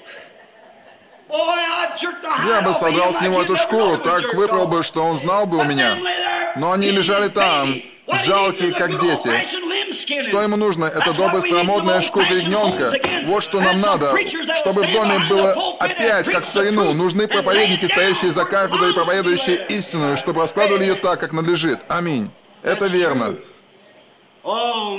Я бы содрал с него эту шкуру, так выпрал бы, что он знал бы у меня. Но они лежали там, жалкие, как дети. Что ему нужно? Это добрая старомодная шкура ягненка. Вот что нам надо. Чтобы в доме было опять, как в старину. Нужны проповедники, стоящие за кафедрой, проповедующие истину, чтобы раскладывали ее так, как надлежит. Аминь. Это верно. О,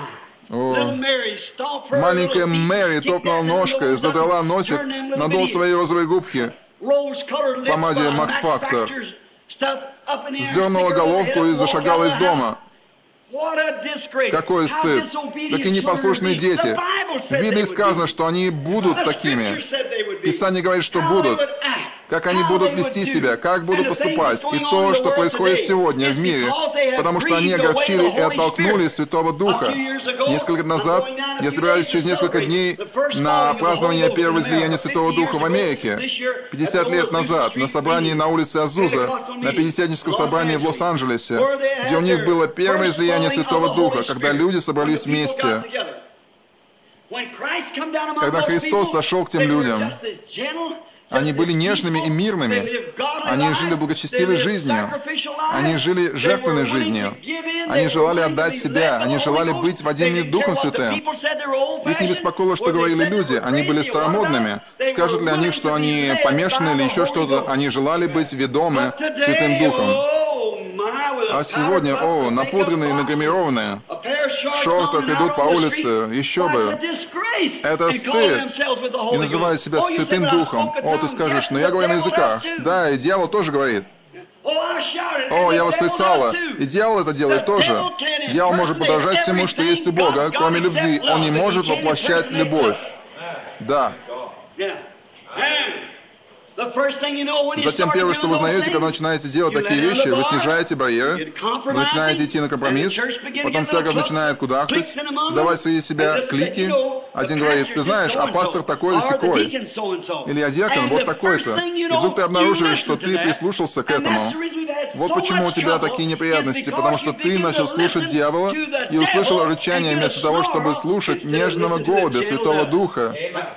маленькая Мэри топнула ножкой, задрала носик, надул свои розовые губки в помаде Макс Фактор, сдернула головку и зашагала из дома. Какой стыд! Такие непослушные дети. В Библии сказано, что они будут такими. Писание говорит, что будут. Как они будут вести себя, как будут поступать. И то, что происходит сегодня в мире, потому что они огорчили и оттолкнули Святого Духа. Несколько лет назад я собираюсь через несколько дней на празднование первого излияния Святого Духа в Америке. пятьдесят лет назад на собрании на улице Азуза, на пятидесятническом собрании в Лос-Анджелесе, где у них было первое излияние Святого Духа, когда люди собрались вместе. Когда Христос сошел к тем людям, они были нежными и мирными. Они жили благочестивой жизнью. Они жили жертвенной жизнью. Они желали отдать себя. Они желали быть водимыми Духом Святым. Их не беспокоило, что говорили люди. Они были старомодными. Скажут ли они, что они помешаны или еще что-то? Они желали быть ведомы Святым Духом. А сегодня, о, напудренные и нагримированные, в шортах идут по улице, еще бы. Это стыд. И называют себя Святым Духом. О, ты скажешь, но я говорю на языках. Да, и дьявол тоже говорит. О, я восклицала. И дьявол это делает тоже. Дьявол может подражать всему, что есть у Бога, кроме любви. Он не может воплощать любовь. Да. Затем первое, что вы узнаете, когда начинаете делать такие вещи, вы снижаете барьеры, вы начинаете идти на компромисс, потом церковь начинает кудахтать, создавать среди себя клики. Один говорит: ты знаешь, а пастор такой или сякой, или а диакон вот такой-то. И вдруг ты обнаруживаешь, что ты прислушался к этому. Вот почему у тебя такие неприятности, потому что ты начал слушать дьявола и услышал рычание вместо того, чтобы слушать нежного голубя Святого Духа,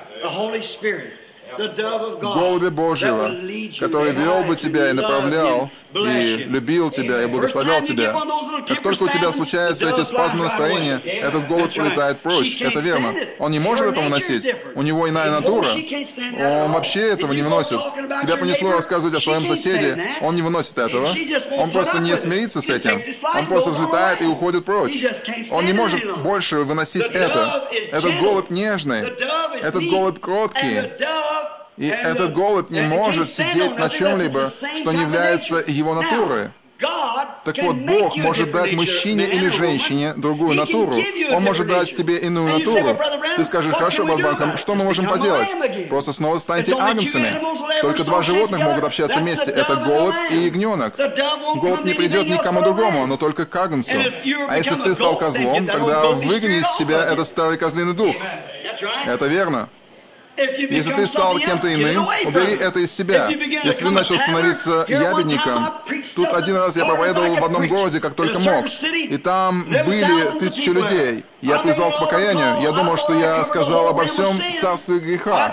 голубя Божьего, который вел бы тебя и направлял, и любил тебя, и благословлял тебя. Как только у тебя случаются эти спазмы настроения, этот голубь улетает прочь. Это верно. Он не может этого выносить. У него иная натура. Он вообще этого не выносит. Тебя понесло рассказывать о своем соседе. Он не выносит этого. Он просто не смирится с этим. Он просто взлетает и уходит прочь. Он не может больше выносить это. Этот голубь нежный. Этот голубь кроткий. И этот голубь не может сидеть на чем-либо, что не является его натурой. Так вот, Бог может дать мужчине или женщине другую натуру. Он может дать тебе иную натуру. Ты скажешь: хорошо, брат Бранхам, что мы можем поделать? Просто снова станьте агнцами. Только два животных могут общаться вместе. Это голубь и ягненок. Голубь не придет ни к кому другому, но только к агнцу. А если ты стал козлом, тогда выгони из себя этот старый козлиный дух. Это верно. Если ты стал кем-то иным, убери это из себя. Если ты начал становиться ябедником, тут один раз я проповедовал в одном городе, как только мог, и там были тысячи людей. Я призвал к покаянию. Я думал, что я сказал обо всем царстве греха.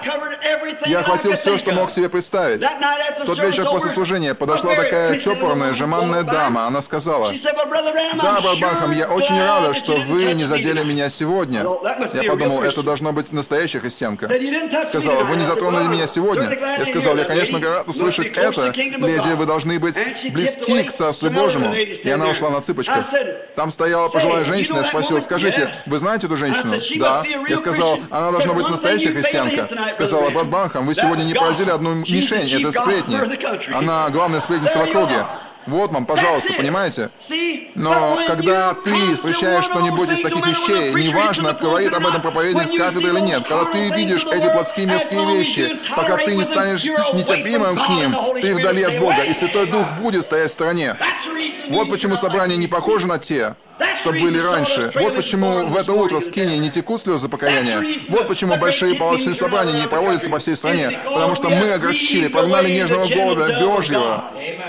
Я охватил все, что мог себе представить. В тот вечер после служения подошла такая чопорная, жеманная дама. Она сказала: «Да, брат Бранхам, я очень рада, что вы не задели меня сегодня». Я подумал, это должно быть настоящая христианка. Сказала: «Вы не затронули меня сегодня». Я сказал: «Я, конечно, рад услышать это. Леди, вы должны быть близки к Царству Божьему». И она ушла на цыпочках. Там стояла пожилая женщина. Я спросил: «Скажите, вы знаете эту женщину?» «Да». Я сказал: «Она должна быть настоящая христианка». Сказала: «Брат Бранхам, вы сегодня не поразили одну мишень, это сплетни. Она главная сплетница в округе». Вот вам, пожалуйста, понимаете? Но когда ты встречаешь что-нибудь из таких вещей, неважно, говорит об этом проповедник с кафедры или нет, когда ты видишь эти плотские мирские вещи, пока ты не станешь нетерпимым к ним, ты вдали от Бога, и Святой Дух будет стоять в стороне. Вот почему собрания не похожи на те, что были раньше. Вот почему в это утро с Кении не текут слезы покаяния. Вот почему большие палаточные собрания не проводятся по всей стране. Потому что мы огорчили, прогнали нежного голубя Божьего.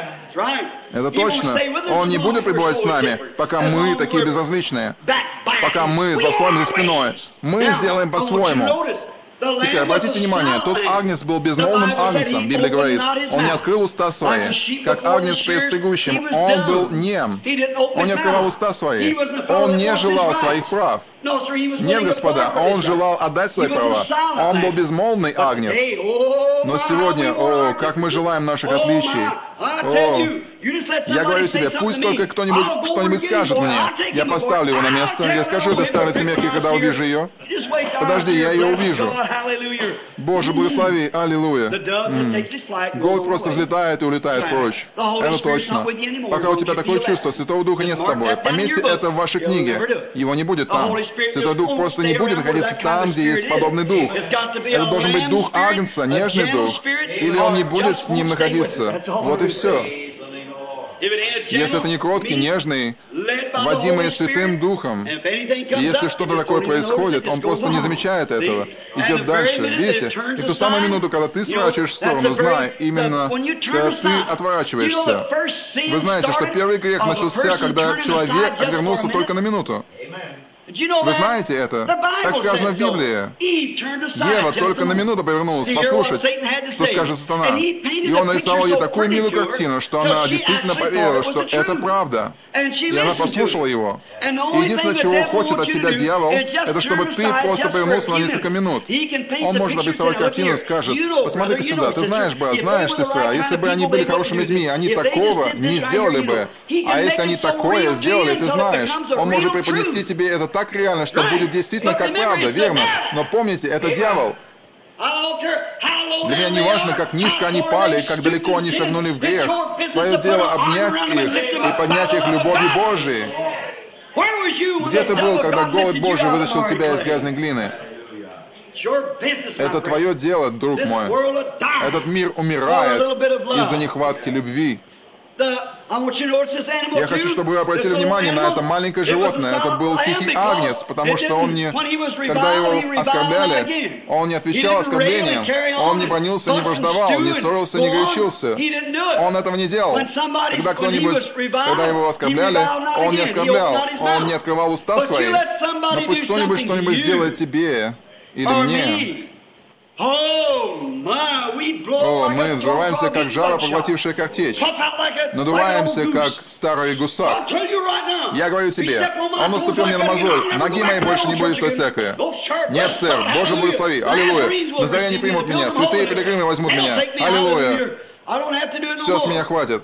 Это точно. Он не будет пребывать с нами, пока мы такие безразличные. Пока мы заслоим за спиной. Мы сделаем по-своему. Теперь обратите внимание, тот агнец был безмолвным агнцем, Библия говорит. Он не открыл уста свои. Как агнец перед стригущим, он был нем. Он не открывал уста свои. Он не желал своих прав. Нет, господа, он желал отдать свои права. Он был безмолвный агнец. Но сегодня, о, как мы желаем наших отличий. О, я говорю тебе, пусть только кто-нибудь что-нибудь скажет мне. Я поставлю его на место. Я скажу это старой цемерке, когда увижу ее. Подожди, я ее увижу. Боже, благослови, аллилуйя. М. Голубь просто взлетает и улетает прочь. Это точно. Пока у тебя такое чувство, Святого Духа нет с тобой. Пометьте это в вашей книге. Его не будет там. Святой Дух просто не будет находиться там, где есть подобный дух. Это должен быть дух агнца, нежный дух. Или он не будет с ним находиться. Вот и все. Если это не кроткий, нежный, водимый Святым Духом, и если что-то такое происходит, он просто не замечает этого, идет дальше. Видите? И в ту самую минуту, когда ты сворачиваешь в сторону, знай, именно когда ты отворачиваешься. Вы знаете, что первый грех начался, когда человек отвернулся только на минуту. Вы знаете это? Так сказано в Библии. Ева только на минуту повернулась послушать, что скажет сатана. И он нарисовал ей такую милую картину, что она действительно поверила, что это правда. И она послушала его. И единственное, чего хочет от тебя дьявол, это чтобы ты просто повернулся на несколько минут. Он может обрисовать картину и скажет: посмотри-ка сюда, ты знаешь, брат, знаешь, сестра, если бы они были хорошими людьми, они такого не сделали бы. А если они такое сделали, ты знаешь, он может преподнести тебе это так реально, что будет действительно как правда, верно. Но помните, это дьявол. Для меня не важно, как низко они пали, как далеко они шагнули в грех. Твое дело обнять их и поднять их любовью Божией. Где ты был, когда голубь Божий вытащил тебя из грязной глины? Это твое дело, друг мой. Этот мир умирает из-за нехватки любви. Я хочу, чтобы вы обратили внимание на это маленькое животное. Это был тихий агнец, потому что он не, когда его оскорбляли, он не отвечал оскорблениям, он не бронился, не враждовал, не ссорился, не горячился. Он этого не делал. Когда кто-нибудь, когда его оскорбляли, он не оскорблял, он не открывал уста свои. Но пусть кто-нибудь что-нибудь сделает тебе или мне. О, мы взрываемся, как жара, поглотившая картечь. Надуваемся, как старый гусак. Я говорю тебе, он наступил мне на мозоль. Ноги моей больше не будет в той церкви. Нет, сэр, Боже благослови. Аллилуйя. Назаряне примут меня. Святые пилигримы возьмут меня. Аллилуйя. Все, с меня хватит.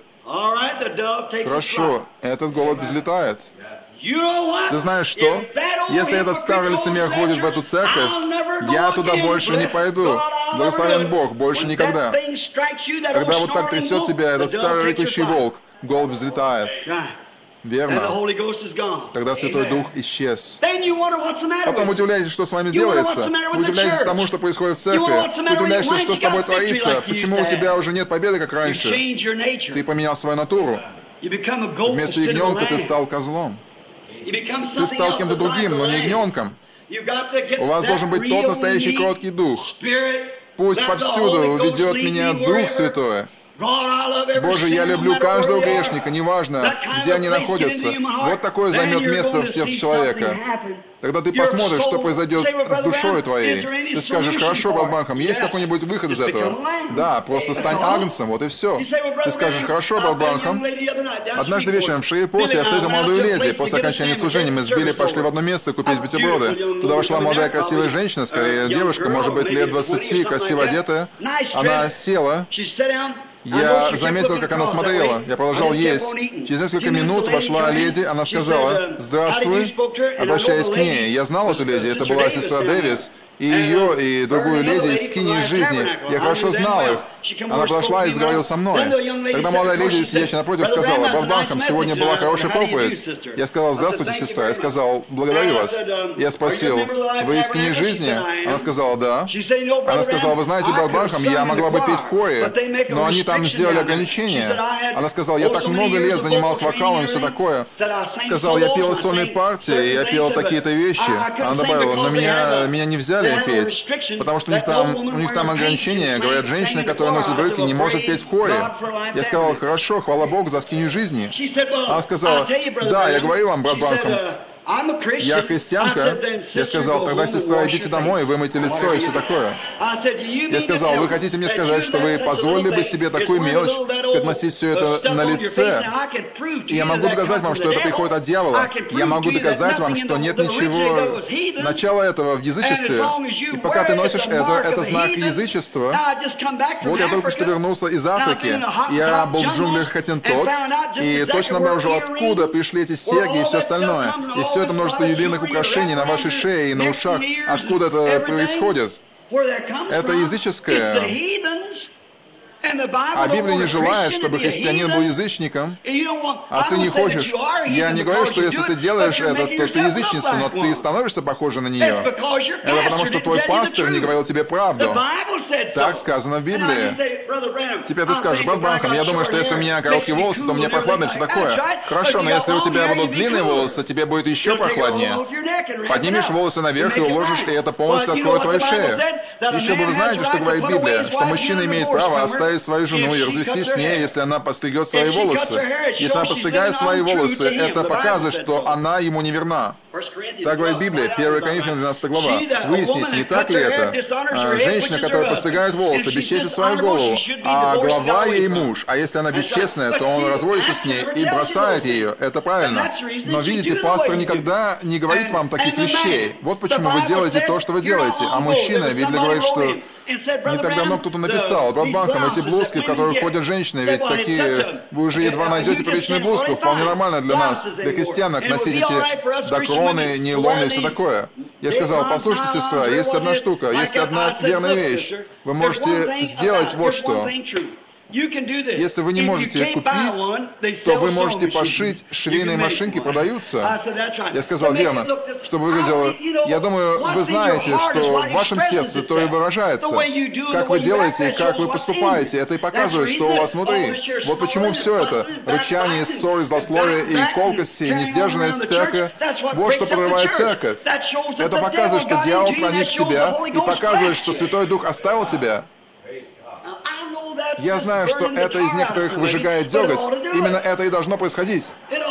Хорошо, этот голод взлетает. Ты знаешь что? Если этот старый лицемер ходит в эту церковь, я туда больше не пойду. Благословен Бог, больше никогда. Когда вот так трясет тебя этот старый рыкающий волк, голубь взлетает. Верно. Тогда Святой Дух исчез. Потом удивляетесь, что с вами делается. Вы удивляетесь тому, что происходит в церкви. Вы удивляетесь, что с тобой творится. Почему у тебя уже нет победы, как раньше. Ты поменял свою натуру. Вместо ягненка ты стал козлом. Ты стал кем-то другим, но не ягненком. У вас должен быть тот настоящий кроткий дух. Пусть повсюду ведет меня Дух Святой. Боже, я люблю каждого грешника, неважно, где они находятся. Вот такое займет место в сердце человека. Тогда ты посмотришь, что произойдет с душой твоей. Ты скажешь, хорошо, брат Бранхам, есть какой-нибудь выход из этого? Да, просто стань агнцем, вот и все. Ты скажешь, хорошо, брат Бранхам. Однажды вечером в Шривпорте я встретил молодую леди. После окончания служения мы с Билли пошли в одно место купить бутерброды. Туда вошла молодая красивая женщина, скорее девушка, может быть, лет двадцати, красиво одетая. Она села. Я заметил, как она смотрела. Я продолжал есть. Через несколько минут вошла леди, она сказала, «Здравствуй», обращаясь к ней. Я знал эту леди, это была сестра Дэвис. И ее, и другую леди из скинии жизни. Я хорошо знал их. Она подошла и заговорила со мной. Тогда молодая леди, сидящая напротив, сказала, «Брат Бранхам, сегодня была хорошая проповедь». Я сказал, «Здравствуйте, сестра». Я сказал, «Благодарю вас». Я спросил, «Вы из скинии жизни?» Она сказала, «Да». Она сказала, «Вы знаете, брат Бранхам, я могла бы петь в хоре, но они там сделали ограничения». Она сказала, «Я так много лет занималась вокалом и все такое». Сказал, «Я пела сольные партии, я пела такие-то вещи». Она добавила, «Но меня, меня не взяли петь, потому что у них там, у них там ограничения, говорят, женщина, которая носит брюки, не может петь в хоре». Я сказал, хорошо, хвала Богу за скинию жизни. Она сказала, да, я говорю вам, брат Бранхам, я христианка. Я сказал, тогда, сестра, идите домой, вымойте лицо и все такое. Я сказал, вы хотите мне сказать, что вы позволили бы себе такую мелочь, как носить все это на лице? И я могу доказать вам, что это приходит от дьявола. Я могу доказать вам, что нет ничего начала этого в язычестве. И пока ты носишь это, это знак язычества. Вот я только что вернулся из Африки. Я был в джунглях Хаттентот, и точно обнаружил, откуда пришли эти серьги и все остальное. И все это множество ювелирных украшений на вашей шее и на ушах. Откуда это происходит? Это языческое. А Библия не желает, чтобы христианин был язычником, а ты не хочешь. Я не говорю, что если ты делаешь это, то ты язычница, но ты становишься похожа на нее. Это потому, что твой пастор не говорил тебе правду. Так сказано в Библии. Теперь ты скажешь, брат Бранхам, я думаю, что если у меня короткие волосы, то мне прохладно и все такое. Хорошо, но если у тебя будут длинные волосы, тебе будет еще прохладнее. Поднимешь волосы наверх и уложишь, и это полностью откроет твою шею. Еще бы вы знаете, что говорит Библия, что мужчина имеет право оставить свою жену и развестись с ней, если она постригет свои волосы. Если она постригает свои волосы, это показывает, что она ему не верна. Так говорит Библия, первое Коринфянам двенадцатая глава. Выясните, не так ли это? А, женщина, которая постригает волосы, бесчестит свою голову, а глава ей муж. А если она бесчестная, то он разводится с ней и бросает ее. Это правильно. Но видите, пастор никогда не говорит вам таких вещей. Вот почему вы делаете то, что вы делаете. А мужчина, Библия говорит, что не так давно кто-то написал, брат Бранхам, эти блузки, в которые ходят женщины, ведь такие, вы уже едва найдете приличную блузку, вполне нормально для нас, для христианок, носить эти докроны, нейлоны и все такое. Я сказал, послушайте, сестра, есть одна штука, есть одна верная вещь. Вы можете сделать вот что. Если вы не можете купить, то вы можете пошить. Швейные машинки продаются. Я сказал, верно, чтобы выглядело. Я думаю, вы знаете, что в вашем сердце то и выражается. Как вы делаете и как вы поступаете, это и показывает, что у вас внутри. Вот почему все это. Рычание, ссоры, злословие и колкости, и несдержанность церкви. Вот что подрывает церковь. Это показывает, что дьявол проник в тебя и показывает, что Святой Дух оставил тебя. Я знаю, что это из некоторых выжигает деготь. Именно это и должно происходить.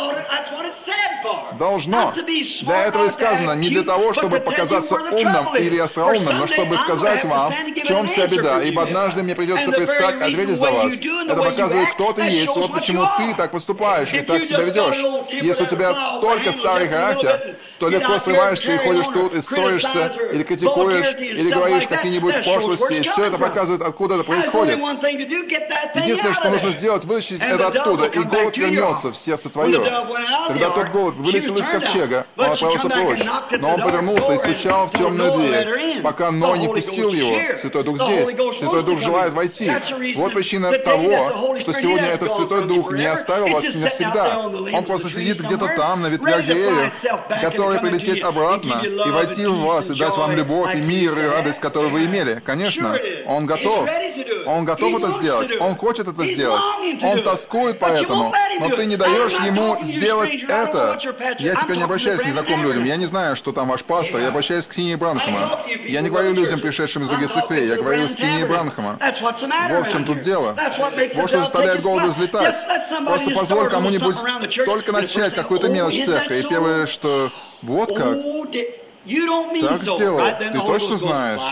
Должно. Для этого и сказано, не для того, чтобы показаться умным или остроумным, но чтобы сказать вам, в чем вся беда, ибо однажды мне придется предстать, ответить за вас. Это показывает, кто ты есть, вот почему ты так поступаешь и так себя ведешь. Если у тебя только старый характер, то легко срываешься и ходишь тут, и ссоришься, или критикуешь, или говоришь какие-нибудь пошлости, и все это показывает, откуда это происходит. Единственное, что нужно сделать, вытащить это оттуда, и голод вернется в сердце твое. Когда тот голод вылетел из ковчега, он отправился прочь, но он повернулся и стучал в темную дверь, пока Ной не впустил его. Святой Дух здесь. Святой Дух желает войти. Вот причина того, что сегодня этот Святой Дух не оставил вас навсегда. Он просто сидит где-то там, на ветвях деревьев, готовый прилететь обратно и войти в вас, и дать вам любовь и мир, и радость, которую вы имели. Конечно, Он готов. Он готов это сделать. Он хочет это сделать. Он тоскует по этому. Но ты не даешь ему сделать это. Я теперь не обращаюсь к незнакомым людям. Я не знаю, что там ваш пастор. Я обращаюсь к Скинии Бранхама. Я не говорю людям, пришедшим из других церквей. Я говорю Скинии Бранхама. Вот в чем тут дело. Вот что заставляет голоду взлетать. Просто позволь кому-нибудь только начать какую-то мелочь в церкви. И первое, что... Вот как. Так сделал. Ты точно знаешь?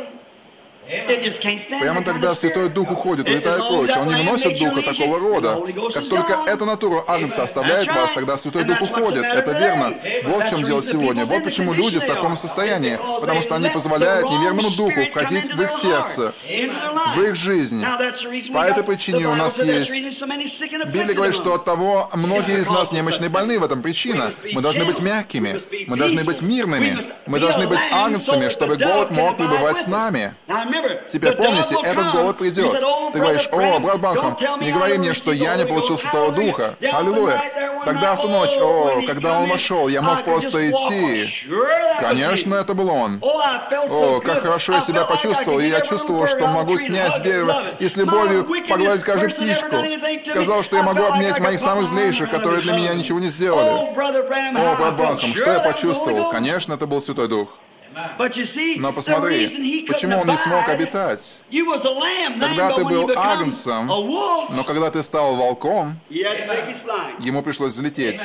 Прямо тогда Святой Дух уходит, улетает прочь. Он не выносит Духа такого рода. Как только эта натура Агнца оставляет вас, тогда Святой Дух уходит. Это верно. Вот в чем дело сегодня. Вот почему люди в таком состоянии. Потому что они позволяют неверному Духу входить в их сердце, в их жизнь. По этой причине у нас есть... Библия говорит, что от того многие из нас немощны и больны. В этом причина. Мы должны быть мягкими. Мы должны быть мирными. Мы должны быть агнцами, чтобы голод мог пребывать с нами. Теперь помните, этот голод придет. Ты говоришь, о, брат Бранхам, не говори мне, что я не получил Святого Духа. Аллилуйя. Тогда в ту ночь, о, когда он вошел, я мог просто идти. Конечно, это был он. О, как хорошо я себя почувствовал, и я чувствовал, что могу снять с дерева и с любовью погладить каждую птичку. Казалось, что я могу обнять моих самых злейших, которые для меня ничего не сделали. О, брат Бранхам, что я почувствовал? Конечно, это был Святой Дух. Но посмотри, почему он не смог обитать? Когда ты был агнцем, но когда ты стал волком, ему пришлось взлететь.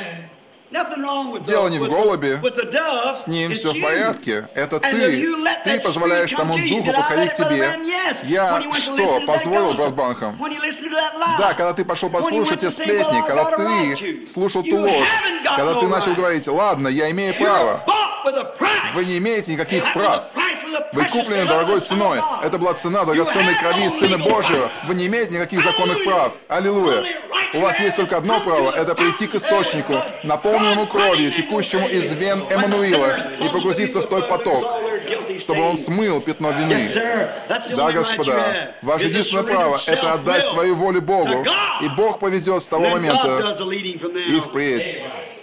Дело не в голубе, с ним все в порядке. Это ты. Ты позволяешь тому духу подходить к тебе. Я что, позволил, брат Бранхам? Да, когда ты пошел послушать те сплетни, когда ты слушал ту ложь, когда ты начал говорить, ладно, я имею право. Вы не имеете никаких прав. Вы куплены дорогой ценой. Это была цена драгоценной крови Сына Божьего. Вы не имеете никаких законных прав. Аллилуйя. У вас есть только одно право — это прийти к источнику, наполненному кровью, текущему из вен Эммануила, и погрузиться в тот поток, чтобы он смыл пятно вины. Да, господа, ваше единственное право — это отдать свою волю Богу, и Бог поведет с того момента и впредь.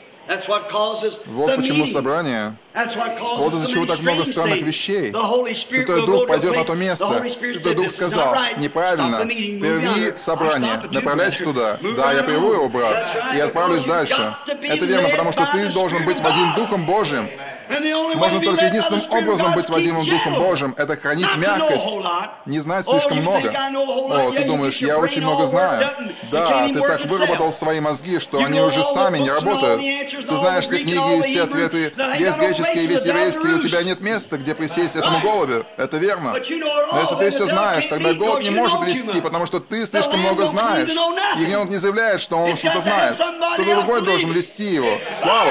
Вот почему собрание. Вот из-за чего так много странных вещей. Святой Дух пойдет на то место. Святой Дух сказал, неправильно, прерви собрание, направляйся туда. Да, я прерву его, брат, и отправлюсь дальше. Это верно, потому что ты должен быть водим Духом Божьим. Можно только единственным образом быть водимым Духом Божьим — это хранить мягкость, не знать слишком много. О, ты думаешь, я очень много знаю. Да, ты так выработал свои мозги, что они уже сами не работают. Ты знаешь все книги и все ответы, весь греческий и весь еврейский, и у тебя нет места, где присесть этому голубю. Это верно. Но если ты все знаешь, тогда голод не может вести, потому что ты слишком много знаешь. Ягненок не заявляет, что он что-то знает. Кто-то другой должен вести его. Слава!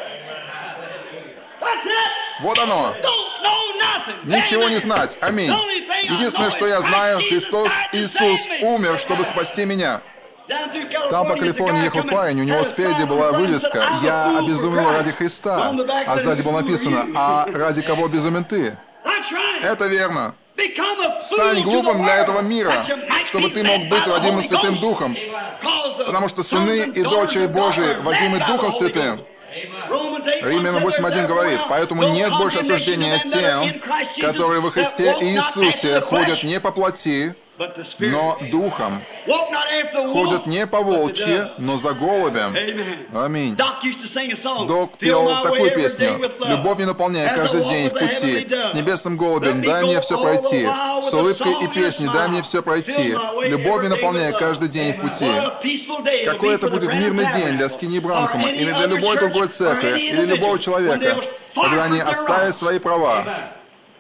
Вот оно. Ничего не знать. Аминь. Единственное, что я знаю, Христос Иисус умер, чтобы спасти меня. Там по Калифорнии ехал парень, у него спереди была вывеска «Я обезумел ради Христа», а сзади было написано «А ради кого безумен ты?» Это верно. Стань глупым для этого мира, чтобы ты мог быть водимым Святым Духом. Потому что сыны и дочери Божии водимы Духом Святым. Римлянам восемь один говорит, поэтому нет больше осуждения тем, которые во Христе Иисусе ходят не по плоти, но духом. Ходят не по волчьи, но за голубем. Аминь. Док пел такую песню. «Любовь не наполняя каждый день в пути. С небесным голубем дай мне все пройти. С улыбкой и песней дай мне все пройти. Любовь не наполняя каждый день в пути». Какой это будет мирный день для Скини Бранхама, или для любой другой церкви, или любого человека, когда они оставят свои права,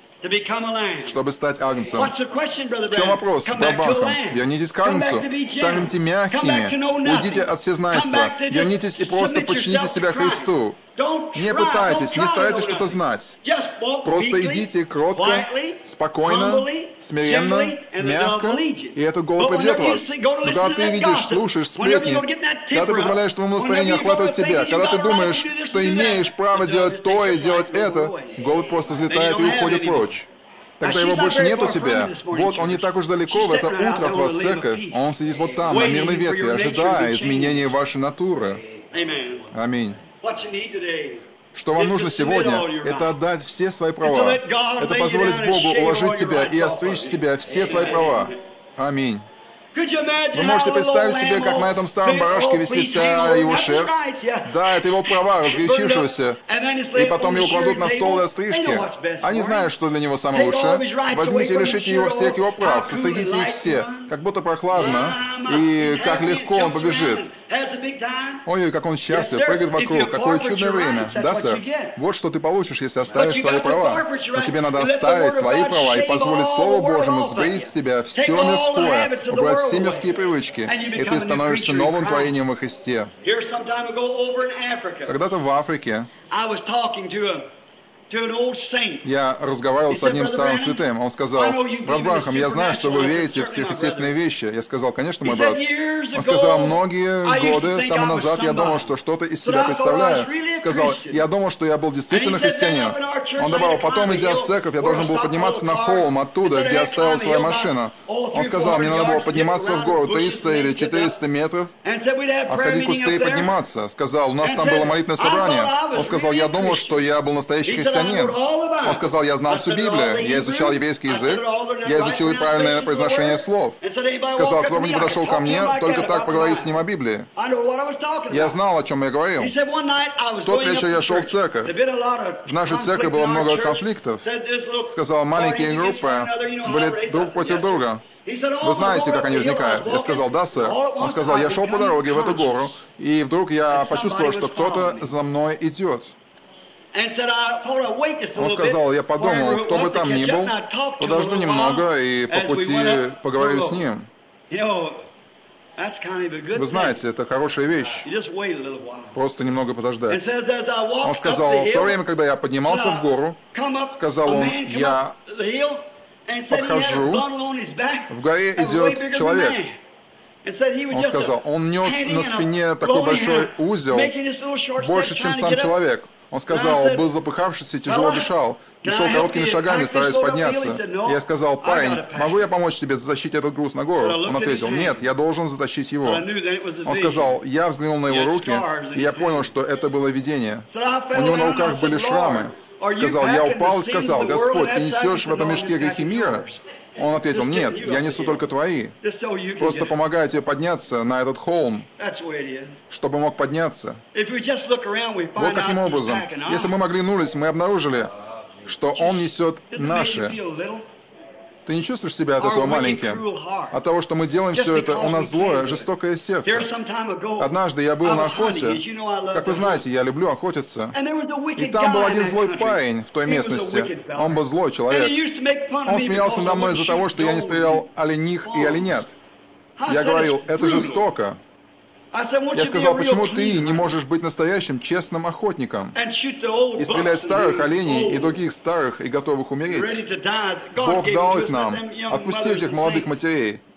чтобы стать агнцем. В чем вопрос, брат Бранхам? Вернитесь к агнцу, станьте мягкими, уйдите от всезнайства, вернитесь и просто подчините себя Христу. Не пытайтесь, не старайтесь что-то знать. Просто идите кротко, спокойно, смиренно, мягко, и этот голос поведет вас. Но когда ты видишь, слушаешь сплетни, когда ты позволяешь твоему настроению охватывать тебя, когда ты думаешь, что имеешь право делать то и делать это, голос просто взлетает и уходит прочь. Тогда его больше нет у тебя. Вот он не так уж далеко в это утро от вас, церковь. Он сидит вот там, на мирной ветви, ожидая изменения вашей натуры. Аминь. Что вам нужно сегодня, это отдать все свои права. Это позволить Богу уложить тебя и остричь с тебя все твои права. Аминь. Вы можете представить себе, как на этом старом барашке висит вся его шерсть? Да, это его права, разгорячившегося. И потом его кладут на стол для стрижки. Они знают, что для него самое лучшее. Возьмите и лишите его всех его прав, состригите их все, как будто прохладно, и как легко он побежит. Ой, как он счастлив, прыгает вокруг, какое чудное время. Да, сэр? Вот что ты получишь, если оставишь свои права. Но тебе надо оставить твои права и позволить Слову Божьему сбрить с тебя все мирское, убрать все мирские привычки, и ты становишься новым творением во Христе. Когда-то в Африке я разговаривал с одним старым святым. Он сказал: брат Бранхам, я знаю, что вы верите в сверхъестественные вещи. Я сказал: конечно, мой брат. Он сказал: многие годы тому назад я думал, что что-то из себя представляю. Сказал: я думал, что я был действительно христианином. Он добавил: потом, идя в церковь, я должен был подниматься на холм оттуда, где оставил свою машину. Он сказал: мне надо было подниматься в гору триста или четыреста метров, обходить кусты и подниматься. Сказал: у нас там было молитвенное собрание. Он сказал: я думал, что я был настоящий христианин. Он сказал: я знал всю Библию, я изучал еврейский язык, я изучил и правильное произношение слов. Сказал: кто бы ни подошел ко мне, только так поговорить с ним о Библии. Я знал, о чем я говорил. В тот вечер я шел в церковь. В нашей церкви было много конфликтов. Сказал: маленькие группы были друг против друга. Вы знаете, как они возникают? Я сказал: да, сэр. Он сказал: я шел по дороге в эту гору, и вдруг я почувствовал, что кто-то за мной идет. Он сказал: я подумал, кто бы там ни был, подожду немного и по пути поговорю с ним. Вы знаете, это хорошая вещь. Просто немного подождать. Он сказал: в то время, когда я поднимался в гору, сказал он, я подхожу, в горе идет человек. Он сказал, он нес на спине такой большой узел, больше, чем сам человек. Он сказал, был запыхавшийся и тяжело дышал, и шел короткими шагами, стараясь подняться. Я сказал: парень, могу я помочь тебе затащить этот груз на гору? Он ответил: нет, я должен затащить его. Он сказал: я взглянул на его руки, и я понял, что это было видение. У него на руках были шрамы. Сказал: я упал и сказал: Господь, ты несешь в этом мешке грехи мира? Он ответил: нет, я несу только твои. Просто помогаю тебе подняться на этот холм, чтобы мог подняться. Вот таким образом, если мы оглянулись, мы обнаружили, что он несет наши. Ты не чувствуешь себя от этого маленьким? От того, что мы делаем все это, у нас злое, жестокое сердце. Однажды я был на охоте. Как вы знаете, я люблю охотиться. И там был один злой парень в той местности. Он был злой человек. Он смеялся надо мной из-за того, что я не стрелял олених и оленят. Я говорил: это жестоко. Я сказал: почему ты не можешь быть настоящим, честным охотником и стрелять старых оленей и других старых и готовых умереть? Бог дал их нам. Отпусти этих молодых матерей.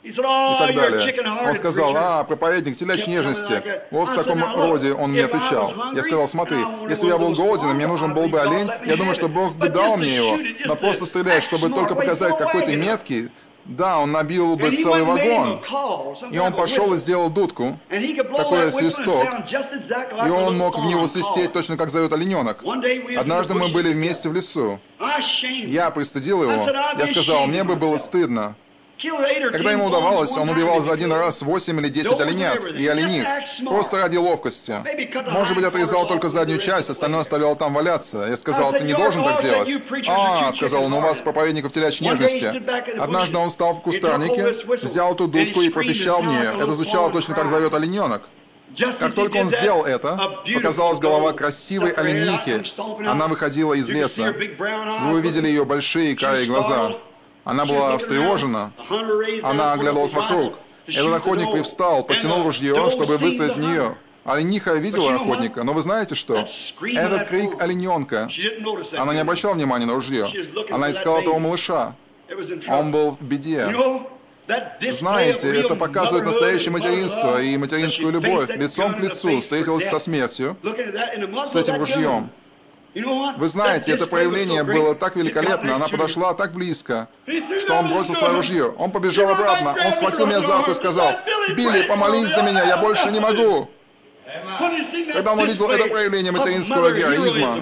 и так далее. Он сказал: а, проповедник, телячьей нежности. Вот в таком роде он мне отвечал. Я сказал: смотри, если бы я был голоден, и мне нужен был бы олень, я думаю, что Бог бы дал мне его, но просто стрелять, чтобы только показать, какой ты меткий. Да, он набил бы целый вагон. И он пошел и сделал дудку, такой свисток, и он мог в него свистеть точно, как зовет олененок. Однажды мы были вместе в лесу. Я пристыдил его. Я сказал: мне бы было стыдно. Когда ему удавалось, он убивал за один раз восемь или десять оленят и олених, просто ради ловкости. Может быть, отрезал только заднюю часть, остальное оставлял там валяться. Я сказал: ты не должен так делать. А, сказал он, у вас проповедников телячьей нежности. Однажды он встал в кустарнике, взял эту дудку и пропищал мне. Это звучало точно, как зовет олененок. Как только он сделал это, показалась голова красивой оленихи. Она выходила из леса. Вы увидели ее большие карие глаза. Она была встревожена. Она оглядывалась вокруг. Этот охотник привстал, потянул ружье, чтобы выстрелить в нее. Олениха видела охотника, но вы знаете что? Этот крик олененка. Она не обращала внимания на ружье. Она искала того малыша. Он был в беде. Знаете, это показывает настоящее материнство и материнскую любовь. Лицом к лицу встретилась со смертью, с этим ружьем. Вы знаете, это проявление было так великолепно, она подошла так близко, что он бросил свое ружье. Он побежал обратно, он схватил меня за руку и сказал: «Билли, помолись за меня, я больше не могу». Когда он увидел это проявление материнского героизма,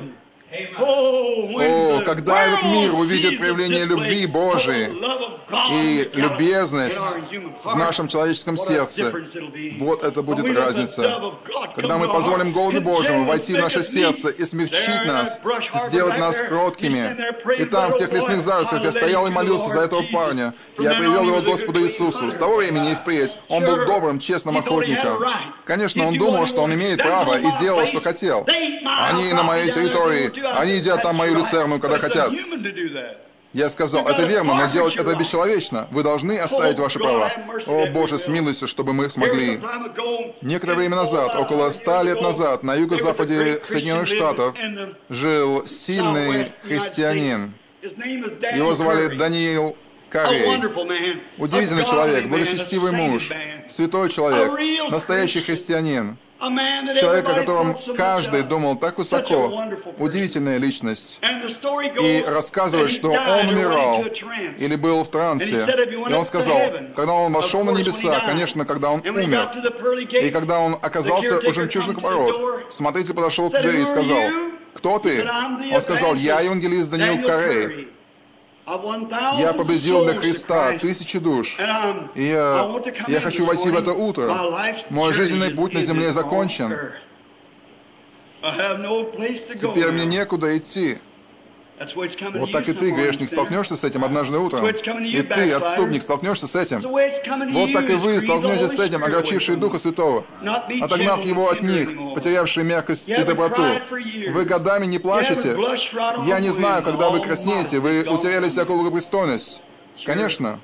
о, когда этот мир увидит проявление любви Божией и любезность в нашем человеческом сердце, вот это будет разница. Когда мы позволим Голубю Божьему войти в наше сердце и смягчить нас, сделать нас кроткими. И там, в тех лесных зарослях, я стоял и молился за этого парня. Я привел его к Господу Иисусу. С того времени и впредь он был добрым, честным охотником. Конечно, он думал, что он имеет право, и делал, что хотел. Они на моей территории. Они едят там мою люцерну, когда хотят. Я сказал: это верно, но делать это бесчеловечно. Вы должны оставить ваши права. О, Боже, смилуйся, чтобы мы смогли. Некоторое время назад, около ста лет назад, на юго-западе Соединенных Штатов жил сильный христианин. Его звали Даниил Карей. Удивительный человек, благочестивый муж, святой человек, настоящий христианин. Человек, о котором каждый думал так высоко, удивительная личность. И рассказывает, что он умирал или был в трансе. И он сказал, когда он вошел на небеса, конечно, когда он умер, и когда он оказался у жемчужных ворот, смотритель подошел к двери и сказал: «Кто ты?» Он сказал: «Я евангелист Даниил Карей. Я победил для Христа тысячи душ, и я, я хочу войти в это утро. Мой жизненный путь на земле закончен. Теперь мне некуда идти». Вот так и ты, грешник, столкнешься с этим однажды утром. И ты, отступник, столкнешься с этим. Вот так и вы столкнетесь с этим, огорчившие Духа Святого, отогнав его от них, потерявшие мягкость и доброту. Вы годами не плачете. Я не знаю, когда вы краснеете, вы утеряли всякую благопристойность. Конечно.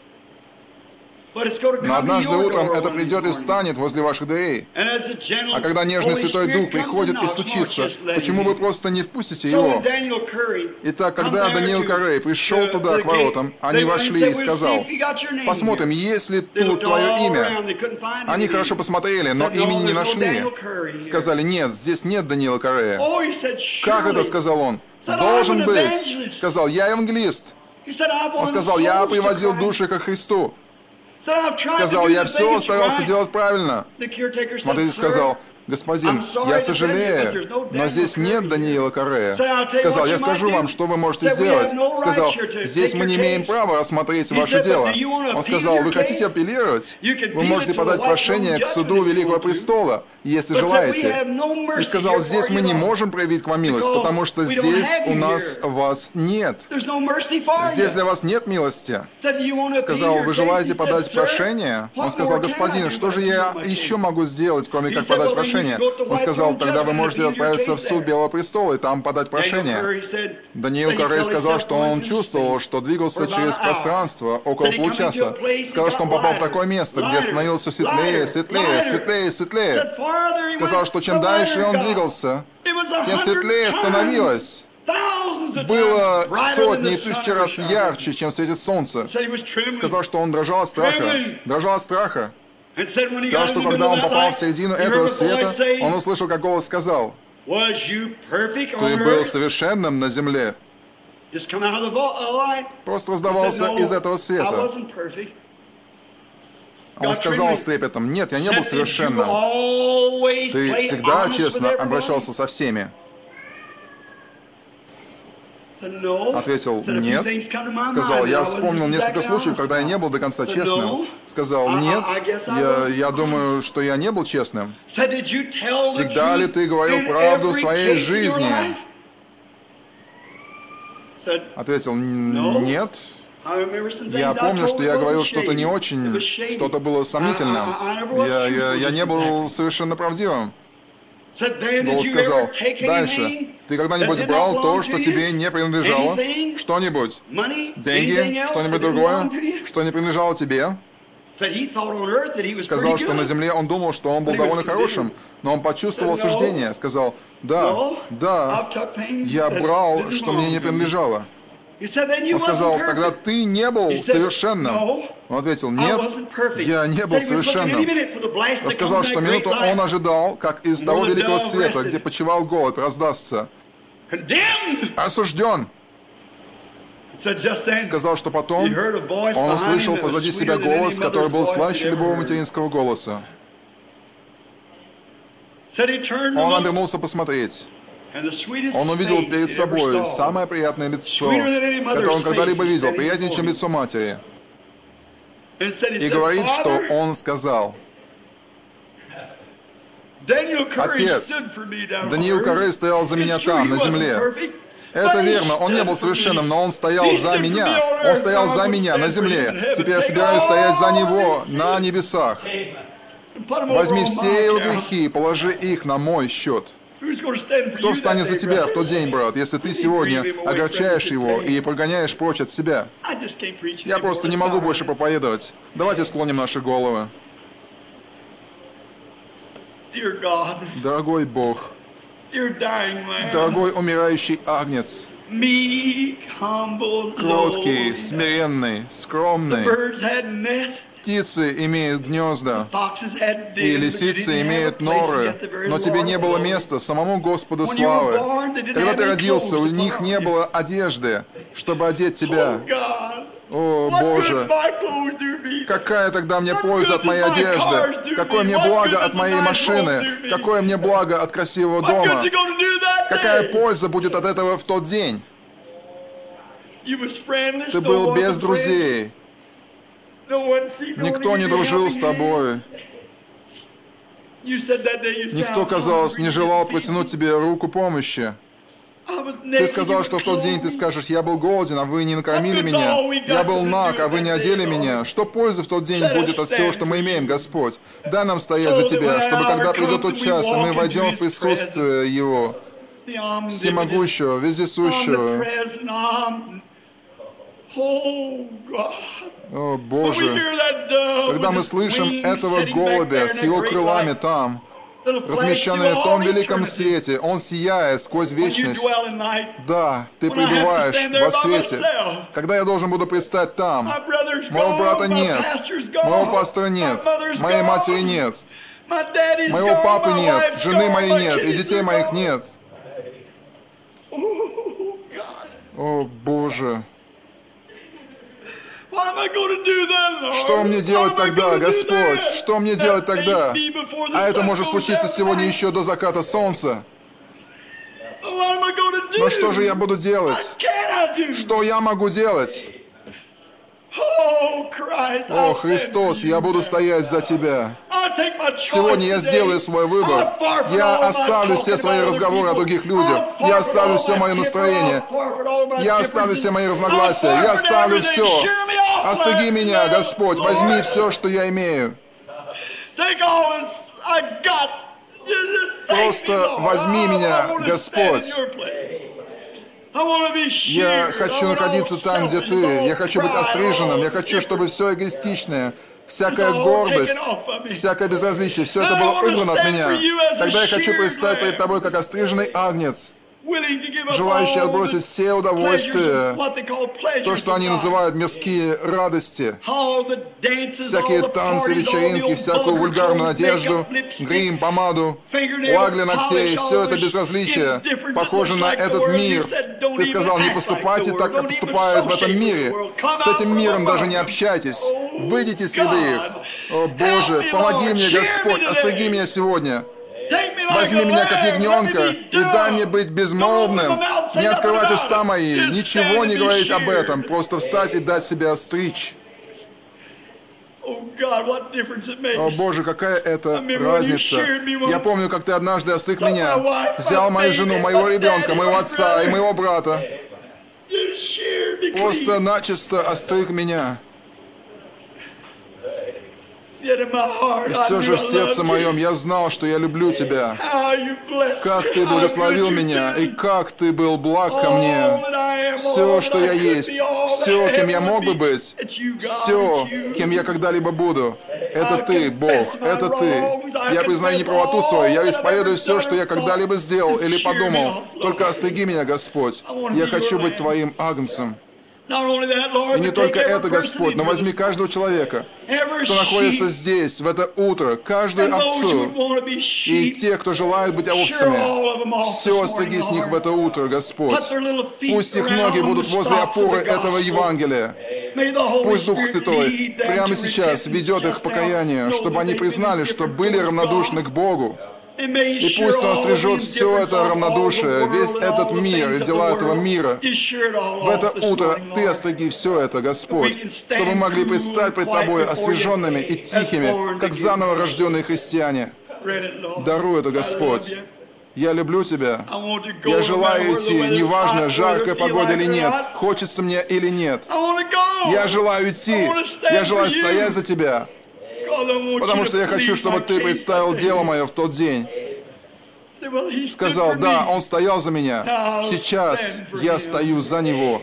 Но однажды утром это придет и встанет возле ваших дверей. А когда нежный Святой Дух приходит и стучится, почему вы просто не впустите его? Итак, когда Даниил Карей пришел туда, к воротам, они вошли и сказал: «Посмотрим, есть ли тут твое имя». Они хорошо посмотрели, но имени не нашли. Сказали: «Нет, здесь нет Даниила Карея». «Как это?» — сказал он. «Должен быть». Сказал: «Я евангелист». Он сказал: «Я приводил души ко Христу». Сказал: «Я все старался делать правильно». Смотритель сказал: «Господин, я сожалею, но здесь нет Даниила Карея». Сказал: «Я скажу вам, что вы можете сделать». Сказал: «Здесь мы не имеем права рассмотреть ваше дело». Он сказал: «Вы хотите апеллировать? Вы можете подать прошение к суду Великого Престола, если желаете». И сказал: «Здесь мы не можем проявить к вам милость, потому что здесь у нас вас нет. Здесь для вас нет милости». Сказал: «Вы желаете подать прошение?» Он сказал: «Господин, что же я еще могу сделать, кроме как подать прошение?» Он сказал: «Тогда вы можете отправиться в суд Белого престола и там подать прошение». Даниил Карей сказал, что он чувствовал, что двигался через пространство около получаса. Сказал, что он попал в такое место, где становилось все светлее, светлее, светлее, светлее. Сказал, что чем дальше он двигался, тем светлее становилось. было сотни и тысячи раз ярче, чем светит солнце. Сказал, что он дрожал от страха. Дрожал от страха. Сказал, что когда он попал в середину этого света, он услышал, как голос сказал: «Ты был совершенным на земле». Просто раздавался из этого света. Он сказал с трепетом: «Нет, я не был совершенным. Ты всегда честно обращался со всеми». Ответил: «Нет». Сказал: «Я вспомнил несколько случаев, когда я не был до конца честным». Сказал: «Нет, я, я думаю, что я не был честным». «Всегда ли ты говорил правду в своей жизни?» Ответил: «Нет». Я помню, что я говорил что-то не очень, что-то было сомнительным. Я, я, я не был совершенно правдивым. Голос сказал: «Дальше. Ты когда-нибудь брал то, что тебе не принадлежало? Что-нибудь? Деньги? Что-нибудь другое? Что не принадлежало тебе?» Сказал, что на земле он думал, что он был довольно хорошим, но он почувствовал осуждение. Сказал: «Да, да, я брал, что мне не принадлежало». Он сказал: «Тогда ты не был совершенным». Он ответил: «Нет, я не был совершенным». Он сказал, что минуту он ожидал, как из того великого света, где почивал голубь, раздастся: «Осужден». Сказал, что потом он услышал позади себя голос, который был слаще любого материнского голоса. Он обернулся посмотреть. Он увидел перед собой самое приятное лицо, которое он когда-либо видел, приятнее, чем лицо матери. И говорит, что он сказал: «Отец, Даниил Корей стоял за меня там, на земле». Это верно, он не был совершенным, но он стоял за меня. Он стоял за меня на земле. Теперь я собираюсь стоять за него на небесах. Возьми все его грехи и положи их на мой счет. Кто встанет за тебя в тот день, брат, если ты сегодня огорчаешь его и прогоняешь прочь от себя? Я просто не могу больше проповедовать. Давайте склоним наши головы. Дорогой Бог, дорогой умирающий агнец, кроткий, смиренный, скромный. Птицы имеют гнезда, и лисицы имеют норы, но тебе не было места, самому Господу славы. Когда ты родился, у них не было одежды, чтобы одеть тебя. О, Боже, какая тогда мне польза от моей одежды? Какое мне благо от моей машины? Какое мне благо от красивого дома? Какая польза будет от этого в тот день? Ты был без друзей. Никто не дружил с тобой. Никто, казалось, не желал протянуть тебе руку помощи. Ты сказал, что в тот день ты скажешь: «Я был голоден, а вы не накормили меня. Я был наг, а вы не одели меня». Что пользы в тот день будет от всего, что мы имеем, Господь? Дай нам стоять за Тебя, чтобы когда придет тот час, и мы войдем в присутствие Его, всемогущего, вездесущего. О, Боже, когда мы слышим этого голубя с его крылами там, размещенные в том великом свете, он сияет сквозь вечность. Да, ты пребываешь во свете. Когда я должен буду предстать там? Моего брата нет, моего пастора нет, моей матери нет, моего папы нет, жены моей нет и детей моих нет. О, Боже! Что мне делать тогда, Господь? Что мне делать тогда? А это может случиться сегодня еще до заката солнца. Но что же я буду делать? Что я могу делать? О, Христос, я буду стоять за Тебя. Сегодня я сделаю свой выбор. Я оставлю все свои разговоры о других людях. Я оставлю все мое настроение. Я оставлю все мои разногласия. Я оставлю все. Остыди меня, Господь. Возьми все, что я имею. Просто возьми меня, Господь. Я хочу находиться там, где Ты. Я хочу быть остриженным. Я хочу, чтобы все эгоистичное, всякая гордость, всякое безразличие, все это было убрано от меня. Тогда я хочу предстать перед Тобой, как остриженный агнец, желающие отбросить все удовольствия, то, что они называют мирские радости, всякие танцы, вечеринки, всякую вульгарную одежду, грим, помаду, лагли ногтей, все это безразличие, похоже на этот мир. Ты сказал, не поступайте так, как поступают в этом мире. С этим миром даже не общайтесь. Выйдите из среды их. О Боже, помоги мне, Господь, остриги меня сегодня. Возьми меня, как ягненка, и дай мне быть безмолвным, не открывать уста мои, ничего не говорить об этом, просто встать и дать себя остричь. О Боже, какая это разница. Я помню, как ты однажды остриг меня, взял мою жену, моего ребенка, моего отца и моего брата, просто начисто остриг меня. И все же в сердце моем я знал, что я люблю тебя. Как ты благословил меня, и как ты был благ ко мне. Все, что я есть, все, кем я мог бы быть, все, кем я когда-либо буду, это ты, Бог, это ты. Я признаю неправоту свою, я исповедую все, что я когда-либо сделал или подумал. Только остриги меня, Господь. Я хочу быть твоим агнцем. И не только это, Господь, но возьми каждого человека, кто находится здесь, в это утро, каждую овцу, и те, кто желают быть овцами, все остриги с них в это утро, Господь. Пусть их ноги будут возле опоры этого Евангелия. Пусть Дух Святой прямо сейчас ведет их к покаянию, чтобы они признали, что были равнодушны к Богу. И пусть Он стрижет все это равнодушие, весь этот мир и дела этого мира. В это утро Ты остриги все это, Господь, чтобы мы могли предстать пред Тобой освяженными и тихими, как заново рожденные христиане. Даруй это, Господь. Я люблю Тебя. Я желаю идти, неважно, жаркая погода или нет, хочется мне или нет. Я желаю идти, я желаю стоять за Тебя. Потому что я хочу, чтобы ты представил дело мое в тот день. Сказал, да, он стоял за меня. Сейчас я стою за него.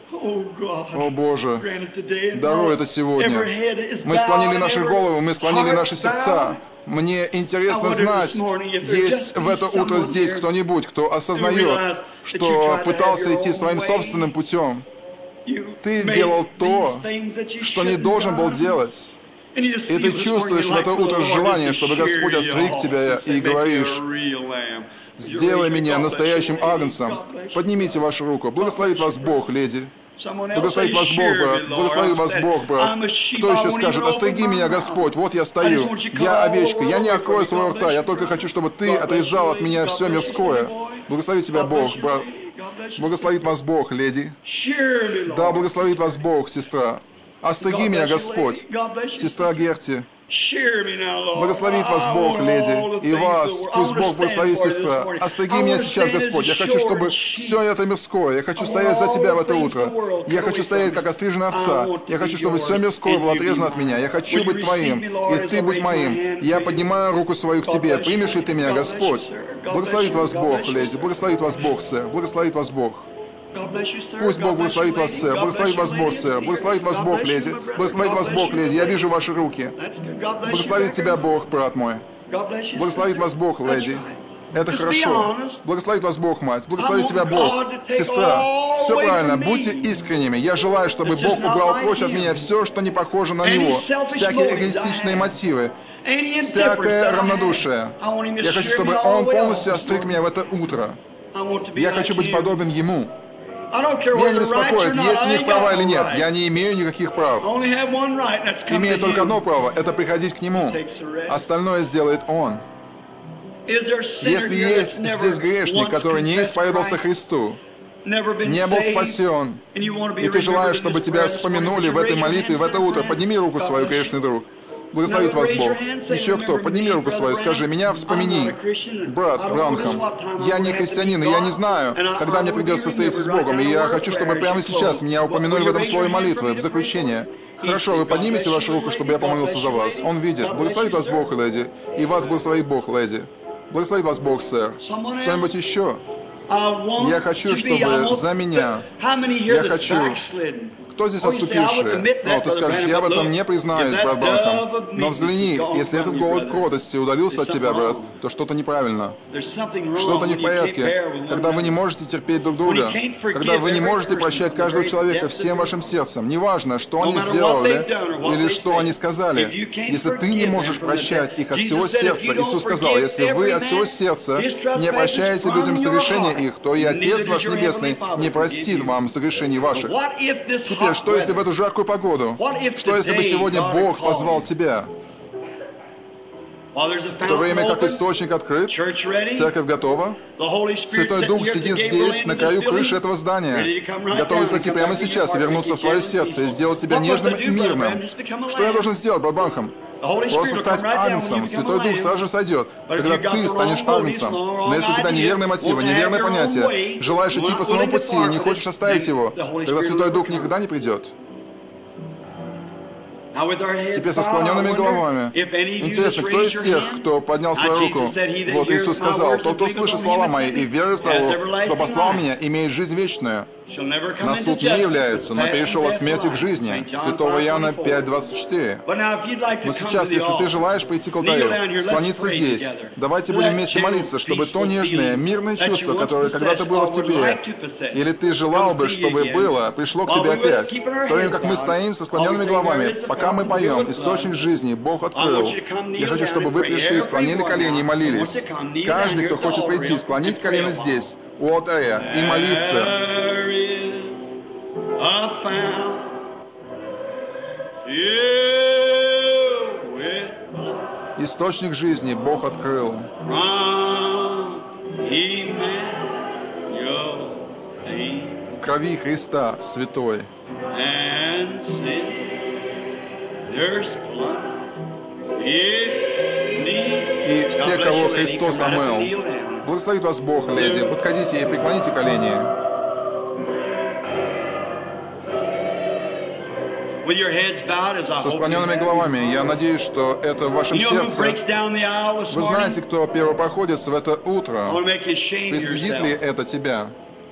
О Боже, даруй это сегодня. Мы склонили наши головы, мы склонили наши сердца. Мне интересно знать, есть в это утро здесь кто-нибудь, кто осознает, что пытался идти своим собственным путем. Ты делал то, что не должен был делать. И ты чувствуешь в это утро желание, чтобы Господь остриг тебя, и говоришь, сделай меня настоящим агнцем. Поднимите вашу руку. Благословит вас Бог, леди. Благословит вас Бог, брат. Благословит вас Бог, брат. Кто еще скажет, остриги меня, Господь, вот я стою. Я овечка, я не открою своего рта, я только хочу, чтобы ты отрезал от меня все мирское. Благословит тебя Бог, брат. Благословит вас Бог, леди. Да, благословит вас Бог, сестра. Остриги меня, Господь. Сестра Герти. Благословит вас Бог, леди, и вас. Пусть Бог благословит, сестра. Остриги меня сейчас, Господь. Я хочу, чтобы все это мирское. Я хочу стоять за Тебя в это утро. Я хочу стоять, как остриженная овца. Я хочу, чтобы все мирское было отрезано от меня. Я хочу быть Твоим, и Ты будь моим. Я поднимаю руку свою к Тебе. Примешь ли Ты меня, Господь? Благословит вас Бог, леди. Благословит вас Бог, сэр. Благословит вас Бог. Пусть Бог благословит вас, сэр. Благословит вас Бог, сэр. Благословит вас Бог, леди. Благословит вас Бог, леди. Я вижу ваши руки. Благословит тебя Бог, брат мой. Благословит вас Бог, леди. Это хорошо. Благословит вас Бог, мать. Благословит тебя Бог. Сестра, все правильно. Будьте искренними. Я желаю, чтобы Бог убрал прочь от меня все, что не похоже на Него. Всякие эгоистичные мотивы. Всякое равнодушие. Я хочу, чтобы Он полностью остриг меня в это утро. Я хочу быть подобен Ему. Меня не беспокоит, есть у них права или нет. Я не имею никаких прав. Имею только одно право — это приходить к Нему. Остальное сделает Он. Если есть здесь грешник, который не исповедался Христу, не был спасен, и ты желаешь, чтобы тебя вспомянули в этой молитве, в это утро, подними руку свою, грешный друг. Благословит вас Бог. Еще кто? Подними руку свою, скажи, меня вспомини. Брат Бранхам, я не христианин, и я не знаю, когда мне придется встретиться с Богом, и я хочу, чтобы прямо сейчас меня упомянули в этом слове молитвы, в заключение. Хорошо, вы поднимете вашу руку, чтобы я помолился за вас. Он видит. Благословит вас Бог, леди. И вас благословит Бог, леди. Благословит вас Бог, сэр. Кто-нибудь еще? Я хочу, чтобы за меня, я хочу... Кто здесь отступившие? Ну, ты скажешь, я в этом не признаюсь, брат Бранхам. Но взгляни, если этот голод кротости удалился от тебя, брат, то что-то неправильно. Что-то не в порядке. Когда вы не можете терпеть друг друга, когда вы не можете прощать каждого человека всем вашим сердцем, неважно, что они сделали или что они сказали, если ты не можешь прощать их от всего сердца, Иисус сказал, если вы от всего сердца не прощаете людям согрешения их, то и Отец ваш Небесный не простит вам согрешений ваших. Теперь, что если в эту жаркую погоду? Что если бы сегодня Бог позвал тебя? В то время как источник открыт, церковь готова, Святой Дух сидит здесь, на краю крыши этого здания, готовый зайти прямо сейчас и вернуться в твое сердце и сделать тебя нежным и мирным. Что я должен сделать, брат Бранхам? Просто стать агнцем. Святой Дух сразу же сойдет, когда ты станешь агнцем. Но если у тебя неверные мотивы, неверное понятие, желаешь идти по своему пути и не хочешь оставить его, тогда Святой Дух никогда не придет. Теперь со склоненными головами. Интересно, кто из тех, кто поднял свою руку? Вот Иисус сказал, тот, кто слышит слова мои и верует в того, кто послал меня, имеет жизнь вечную. На суд не является, но перешел от смерти к жизни. Святого Иоанна пять двадцать четыре. Но сейчас, если ты желаешь прийти к алтарю, склониться здесь, давайте будем вместе молиться, чтобы то нежное, мирное чувство, которое когда-то было в тебе, или ты желал бы, чтобы было, пришло к тебе опять. В то время как мы стоим со склоненными головами, пока мы поем «Источник жизни» Бог открыл, я хочу, чтобы вы пришли, склонили колени и молились. Каждый, кто хочет прийти, склонить колено здесь, у алтаря, и молиться. Источник жизни Бог открыл. В крови Христа святой. И все, кого Христос омыл. Благословит вас Бог, леди. Подходите и преклоните колени. Со склоненными головами, я надеюсь, что это в вашем сердце. Вы знаете, кто первопроходец в это утро? Пристыдит ли это тебя?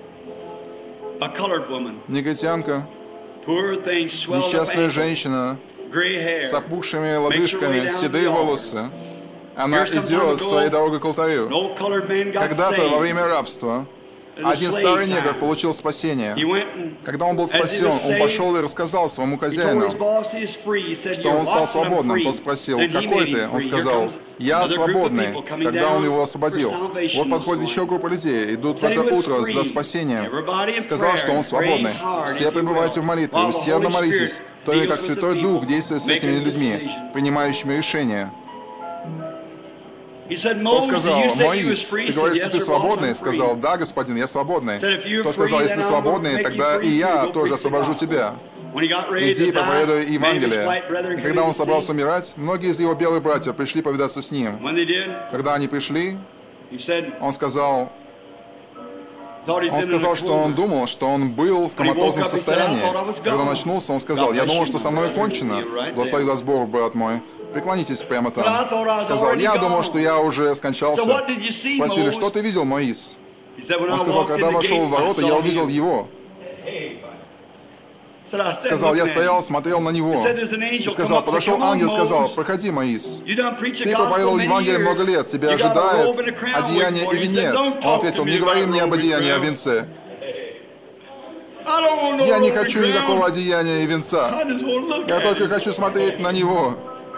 Негритянка, несчастная женщина, с опухшими лодыжками, седые волосы. Она идет своей дорогой к алтарю. Когда-то во время рабства один старый негр получил спасение. Когда он был спасен, он пошел и рассказал своему хозяину, что он стал свободным. Тот спросил, какой ты? Он сказал, я свободный. Тогда он его освободил. Вот подходит еще группа людей, идут в это утро за спасением. Сказал, что он свободный. Все пребывайте в молитве, усердно молитесь, в то время как Святой Дух действует с этими людьми, принимающими решения. Тот сказал, Моис, ты говоришь, что ты свободный? Сказал, да, господин, я свободный. Тот сказал, если ты свободный, тогда и я тоже освобожу тебя. Иди и проповедуй Евангелие. И когда он собрался умирать, многие из его белых братьев пришли повидаться с ним. Когда они пришли, он сказал, он сказал, что он думал, что он был в коматозном состоянии. Когда он очнулся, он сказал, я думал, что со мной кончено. Благослови вас Бог, брат мой. Преклонитесь прямо там. Сказал, я думал, что я уже скончался. Спросили, что ты видел, Моис? Он сказал, когда вошел в ворота, я увидел его. Сказал, я стоял, смотрел на него. И сказал, подошел ангел, сказал, проходи, Моис. Ты проповедовал Евангелие много лет, тебя ожидает одеяние и венец. Он ответил, не говори мне об одеянии и о венце. Я не хочу никакого одеяния и венца. Я только хочу смотреть на него.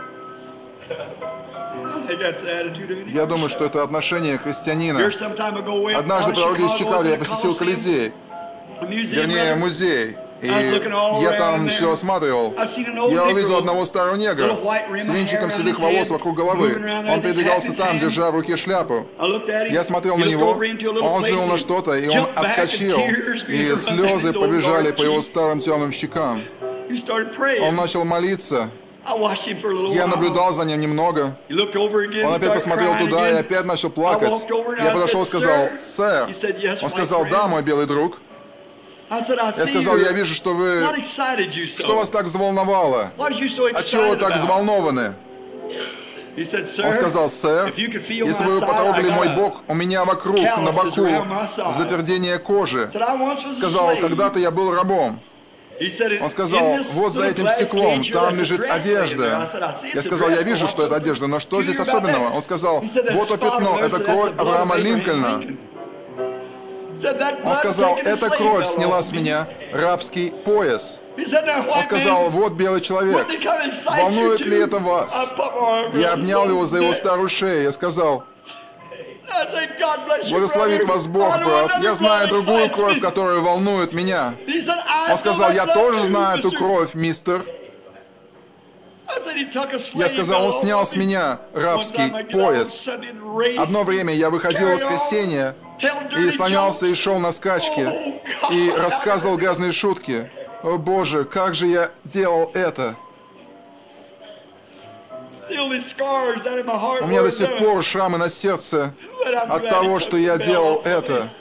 Я думаю, что это отношение христианина. Однажды по дороге из Чикаго я посетил Колизей, вернее, музей. И я там все осматривал. Я увидел одного старого негра с венчиком седых волос вокруг головы. Он передвигался там, держа в руке шляпу. Я смотрел на него, он взглянул на что-то, и он отскочил, и слезы побежали по его старым темным щекам. Он начал молиться. Я наблюдал за ним немного. Он опять посмотрел туда и опять начал плакать. Я подошел и сказал, «Сэр». Он сказал, «Да, мой белый друг». Я сказал, я вижу, что вы... Что вас так взволновало? Отчего вы так взволнованы? Он сказал: «Сэр, если бы вы потрогали мой бок, у меня вокруг, на боку, затвердение кожи». Сказал: «Когда-то я был рабом». Он сказал: «Вот за этим стеклом, там лежит одежда». Я сказал: «Я вижу, что это одежда, но что здесь особенного?» Он сказал: «Вот то пятно, это кровь Авраама Линкольна». Он сказал: «Эта кровь сняла с меня рабский пояс». Он сказал: «Вот белый человек. Волнует ли это вас?» Я обнял его за его старую шею. Я сказал: «Благословит вас Бог, брат. Я знаю другую кровь, которая волнует меня». Он сказал: «Я тоже знаю эту кровь, мистер». Я сказал: «Он снял с меня рабский пояс». Одно время я выходил в воскресенье и слонялся и шел на скачки, и рассказывал грязные шутки. О Боже, как же я делал это! У меня до сих пор шрамы на сердце от того, что я делал это.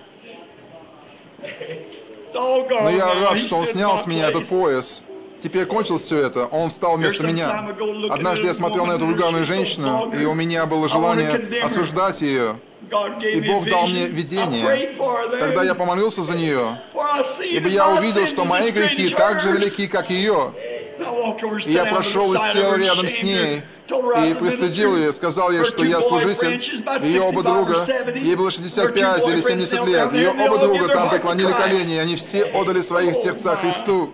Но я рад, что он снял с меня этот пояс. Теперь кончилось все это, он встал вместо меня. Однажды я смотрел на эту вульгарную женщину, и у меня было желание осуждать ее. И Бог дал мне видение. Тогда я помолился за нее, ибо я увидел, что мои грехи так же велики, как ее. И я прошел и сел рядом с ней, и пристыдил ее, сказал ей, что я служитель. Ее оба друга, ей было шестьдесят пять или семьдесят лет, ее оба друга там преклонили колени, и они все отдали своих сердца Христу.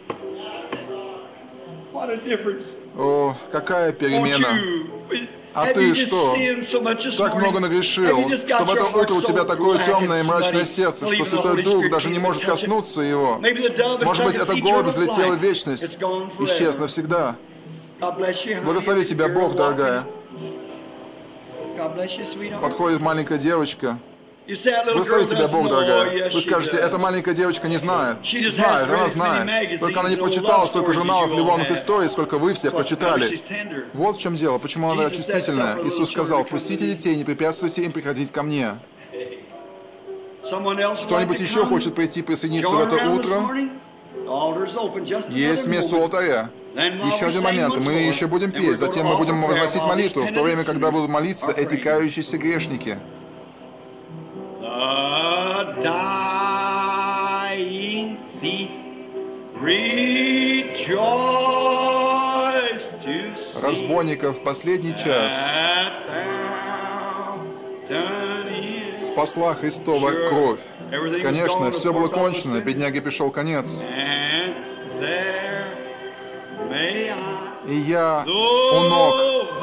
О, какая перемена! А ты что? Так много нагрешил, что в это утро у тебя такое темное и мрачное сердце, что Святой Дух даже не может коснуться его. Может быть, это голубь взлетел в вечность, исчез навсегда. Благослови тебя Бог, дорогая. Подходит маленькая девочка. Благослови тебя Бог, дорогая. Вы скажете: эта маленькая девочка не знает. Знает, она знает. Только она не прочитала столько журналов любовных историй, сколько вы все прочитали. Вот в чем дело, почему она чувствительная. Иисус сказал: «Пустите детей, не препятствуйте им приходить ко мне». Кто-нибудь еще хочет прийти присоединиться в это утро? Есть место у алтаря. Еще один момент, мы еще будем петь, затем мы будем возносить молитву, в то время, когда будут молиться эти кающиеся грешники. Разбойников в последний час спасла Христова кровь. Конечно, все было кончено, бедняге пришел конец. И я у ног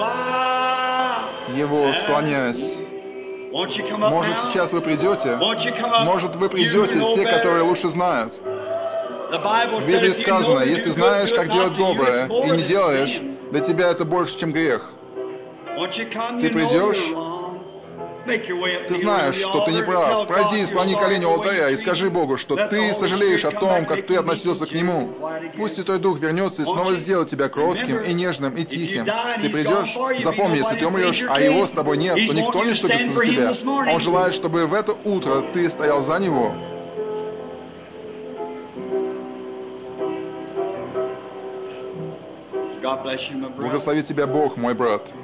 его склоняюсь. Может, сейчас вы придете? Может, вы придете, те, которые лучше знают? В Библии сказано: если знаешь, как делать доброе, и не делаешь, для тебя это больше, чем грех. Ты придешь? Ты знаешь, что ты не прав. Пройди и склони колени у алтаря и скажи Богу, что ты сожалеешь о том, как ты относился к Нему. Пусть Святой Дух вернется и снова сделает тебя кротким и нежным и тихим. Ты придешь? Запомни, если ты умрешь, а Его с тобой нет, то никто не вступится за тебя. Он желает, чтобы в это утро ты стоял за Него. Благослови тебя Бог, мой брат.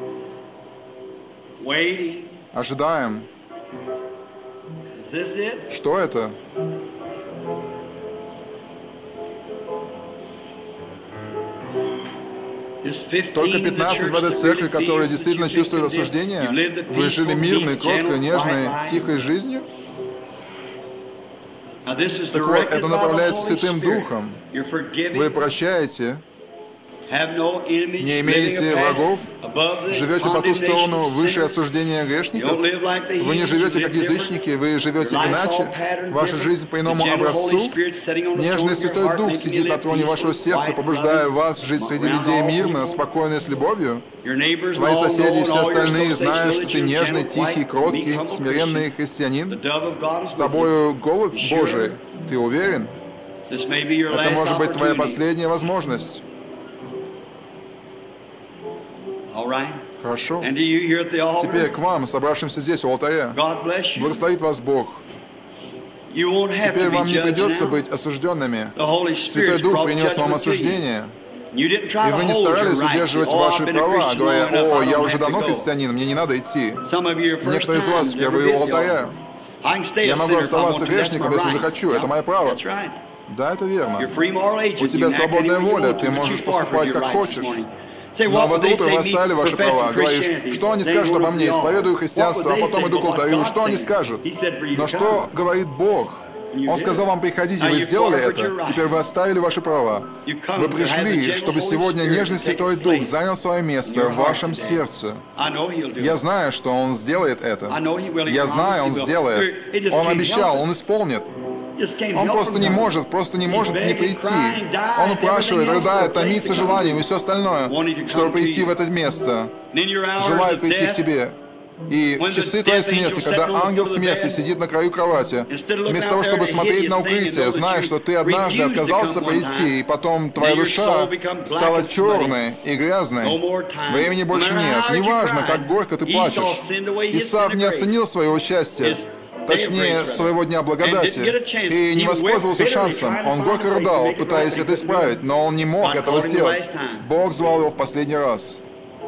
Ожидаем. Что это? Только пятнадцать в этой церкви, которые действительно чувствуют осуждение? Вы жили мирной, кроткой, нежной, тихой жизнью? Так вот, это направляется Святым Духом. Вы прощаете, не имеете врагов, живете по ту сторону выше осуждения грешников, вы не живете как язычники, вы живете иначе, ваша жизнь по иному образцу. Нежный Святой Дух сидит на троне вашего сердца, побуждая вас жить среди людей мирно, спокойно и с любовью. Твои соседи и все остальные знают, что ты нежный, тихий, кроткий, смиренный христианин. С тобою голубь Божий. Ты уверен? Это может быть твоя последняя возможность. Хорошо. Теперь к вам, собравшимся здесь, у алтаря. Благословит вас Бог. Теперь вам не придется быть осужденными. Святой Дух принес вам осуждение. И вы не старались удерживать ваши права, говоря: «О, я уже давно христианин, мне не надо идти». Некоторые из вас впервые у алтаря. Я могу оставаться грешником, если захочу, это мое право. Да, это верно. У тебя свободная воля, ты можешь поступать как хочешь. Но в это утро вы оставили ваши права. Говоришь: что они скажут обо мне? Исповедую христианство, а потом иду к алтарю. Что они скажут? Но что говорит Бог? Он сказал вам: приходите, вы сделали это, теперь вы оставили ваши права. Вы пришли, чтобы сегодня нежный Святой Дух занял свое место в вашем сердце. Я знаю, что Он сделает это. Я знаю, Он сделает. Он обещал, Он исполнит. Он просто не может, просто не может не прийти. Он упрашивает, рыдает, томится желанием и все остальное, чтобы прийти в это место. Желает прийти к тебе. И в часы твоей смерти, когда ангел смерти сидит на краю кровати, вместо того, чтобы смотреть на укрытие, зная, что ты однажды отказался прийти, и потом твоя душа стала черной и грязной, времени больше нет. Неважно, как горько ты плачешь. Исав не оценил своего счастья, точнее, своего дня благодати, и не воспользовался шансом. Он горько рыдал, пытаясь это исправить, но он не мог этого сделать. Бог звал его в последний раз.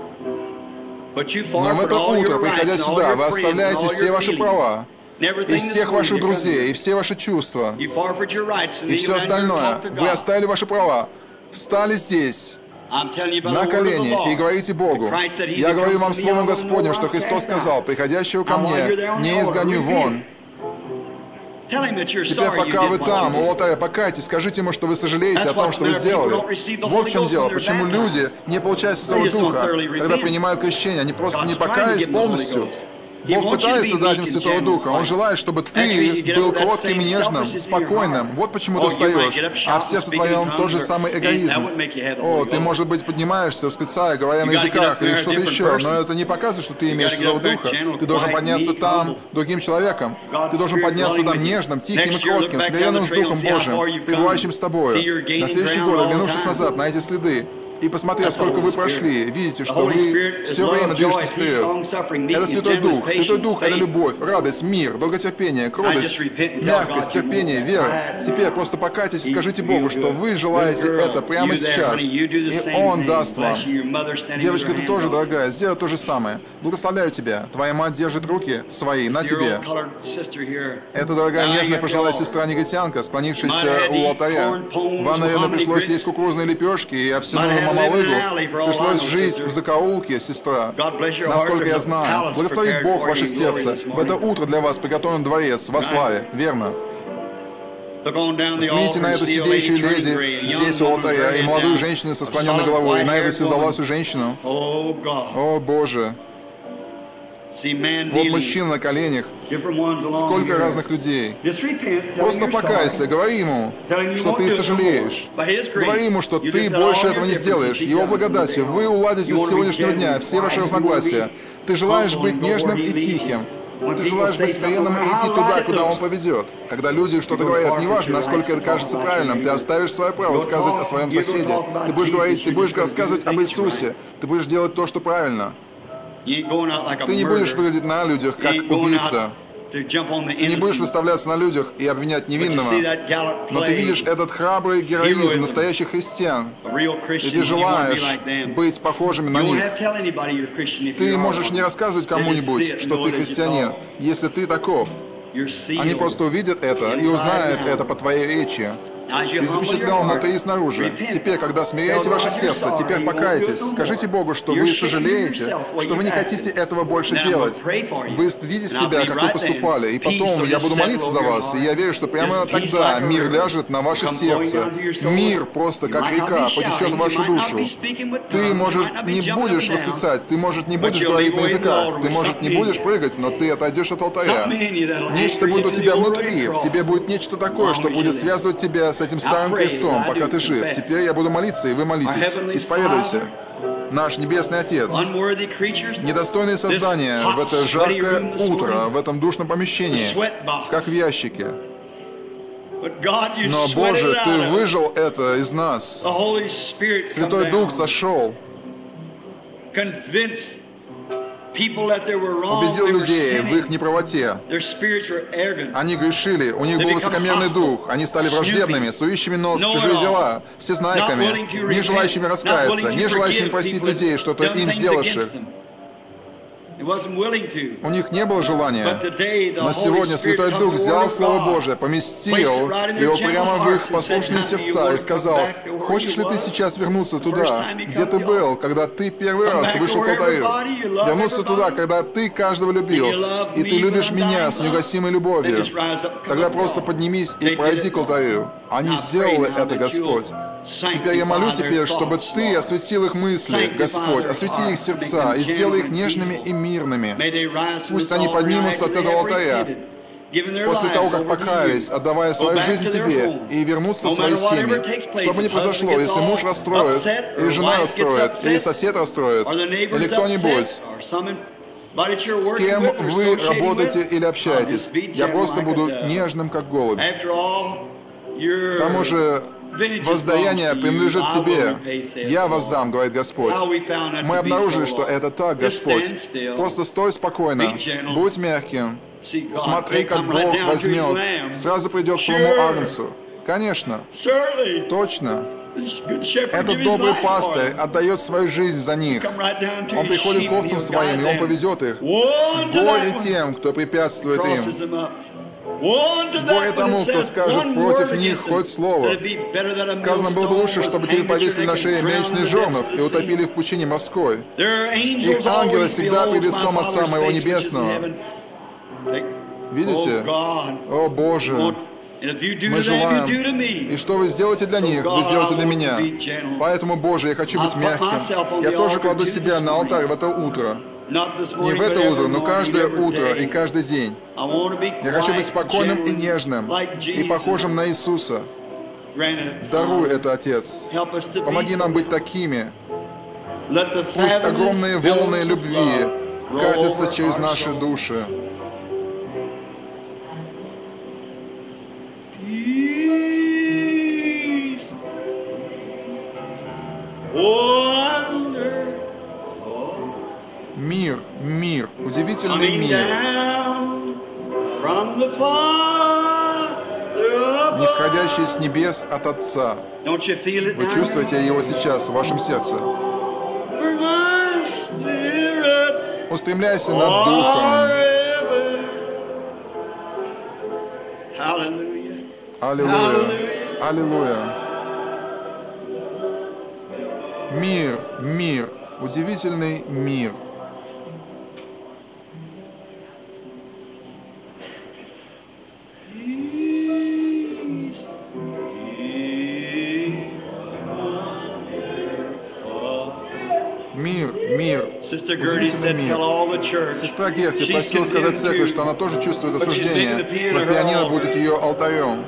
Но в это утро, приходя сюда, вы оставляете все ваши права, и всех ваших друзей, и все ваши чувства, и все остальное. Вы оставили ваши права, встали здесь, на колени, и говорите Богу: «Я говорю вам Словом Господним, что Христос сказал: приходящего ко мне не изгоню вон». Теперь, пока вы там, у алтаря, покайтесь, скажите ему, что вы сожалеете о том, что вы сделали. Вот в чем дело, почему люди не получают Святого Духа, когда принимают крещение. Они просто не покаялись полностью. Бог пытается дать им Святого Духа. Он желает, чтобы ты был кротким и нежным, спокойным. Вот почему ты встаешь. А в сердце твоем тот же самый эгоизм. О, ты, может быть, поднимаешься, восклицая, говоря на языках или что-то еще, но это не показывает, что ты имеешь Святого Духа. Ты должен подняться там другим человеком. Ты должен подняться там нежным, тихим и кротким, смиренным с Духом Божиим, пребывающим с тобою. На следующий год, оглянувшись назад на эти следы, и посмотрев, сколько вы прошли, видите, что вы все время движетесь вперед. Это Святой Дух. Святой Дух — это любовь, радость, мир, долготерпение, кротость, мягкость, терпение, вера. Теперь просто покайтесь и скажите Богу, что вы желаете это прямо сейчас, и Он даст вам. Девочка, ты тоже, дорогая, сделай то же самое. Благословляю тебя. Твоя мать держит руки свои на тебе. Это, дорогая, нежная пожилая сестра-негритянка, склонившаяся у алтаря. Вам, наверное, пришлось есть кукурузные лепешки и овсяную мамалыгу. Пришлось жить в закоулке, сестра. Насколько я знаю. Благословит Бог ваше сердце. В это утро для вас приготовлен дворец во славе. Верно. Взгляните на эту сидящую леди здесь у алтаря и молодую женщину со склоненной головой, и на эту седовласую женщину. О, Боже. Вот мужчина на коленях. Сколько разных людей. Просто покайся, говори ему, что ты сожалеешь. Говори ему, что ты больше этого не сделаешь. Его благодатью вы уладите с сегодняшнего дня все ваши разногласия. Ты желаешь быть нежным и тихим. Ты желаешь быть смиренным и идти туда, куда Он поведет. Когда люди что-то говорят, неважно, насколько это кажется правильным, ты оставишь свое право сказать о своем соседе. Ты будешь говорить, ты будешь рассказывать об Иисусе. Ты будешь делать то, что правильно. Ты не будешь выглядеть на людях, как убийца. Ты не будешь выставляться на людях и обвинять невинного. Но ты видишь этот храбрый героизм настоящих христиан. И ты желаешь быть похожими на них. Ты можешь не рассказывать кому-нибудь, что ты христианин, если ты таков. Они просто увидят это и узнают это по твоей речи. Ты запечатлен внутри и снаружи. Теперь, когда смиряете ваше сердце, теперь покайтесь. Скажите Богу, что вы сожалеете, что вы не хотите этого больше делать. Вы стыдите себя, как вы поступали, и потом я буду молиться за вас, и я верю, что прямо тогда мир ляжет на ваше сердце. Мир просто, как река, потечет в вашу душу. Ты, может, не будешь восклицать, ты, может, не будешь говорить на языках, ты, может, не будешь прыгать, но ты отойдешь от алтаря. Нечто будет у тебя внутри, в тебе будет нечто такое, что будет связывать тебя с этим старым крестом, пока ты жив. Теперь я буду молиться, и вы молитесь. Исповедуйте. Наш Небесный Отец, недостойные создания в это жаркое утро, в этом душном помещении, как в ящике. Но, Боже, Ты выжил это из нас. Святой Дух сошел. убедил людей в их неправоте. Они грешили, у них был высокомерный дух, они стали враждебными, сующими нос в чужие дела, всезнайками, не желающими раскаяться, не желающими простить людей, что-то им сделавших. У них не было желания, но сегодня Святой Дух взял Слово Божие, поместил его прямо в их послушные сердца и сказал: «Хочешь ли ты сейчас вернуться туда, где ты был, когда ты первый раз вышел к алтарю? Вернуться туда, когда ты каждого любил, и ты любишь меня с неугасимой любовью? Тогда просто поднимись и пройди к алтарю». Они сделали это, Господь. Теперь я молю теперь, чтобы Ты осветил их мысли, Господь, освети их сердца и сделай их нежными и мирными. Пусть они поднимутся от этого алтаря, после того, как покаялись, отдавая свою жизнь Тебе, и вернутся в свои семьи. Что бы ни произошло, если муж расстроит, или жена расстроит, или сосед расстроит, или кто-нибудь, с кем вы работаете или общаетесь, я просто буду нежным, как голубь. К тому же, воздаяние принадлежит Тебе. Я воздам, говорит Господь. Мы обнаружили, что это так, Господь. Просто стой спокойно, будь мягким. Смотри, как Бог возьмет, сразу придет к своему агнцу. Конечно, точно. Этот добрый пастырь отдает свою жизнь за них. Он приходит к овцам своим, и он поведет их. Горе тем, кто препятствует им. Горе тому, кто скажет против них хоть слово. Сказано было бы лучше, чтобы тебе повесили на шее мельничный жернов и утопили в пучине морской. Их ангелы всегда пред лицом Отца Моего Небесного. Видите? О Боже! Мы желаем. И что вы сделаете для них, вы сделаете для меня. Поэтому, Боже, я хочу быть мягким. Я тоже кладу себя на алтарь в это утро. Не в это утро, но каждое утро и каждый день. Я хочу быть спокойным и нежным, и похожим на Иисуса. Даруй это, Отец. Помоги нам быть такими. Пусть огромные волны любви катятся через наши души. Мир, мир, удивительный мир, нисходящий с небес от Отца. Вы чувствуете его сейчас в вашем сердце? Устремляйся над Духом. Аллилуйя, аллилуйя. Мир, мир, удивительный мир. Мир, мир, удивительный мир. Сестра Герти просила сказать церкви, что она тоже чувствует осуждение, но пианино будет ее алтарем.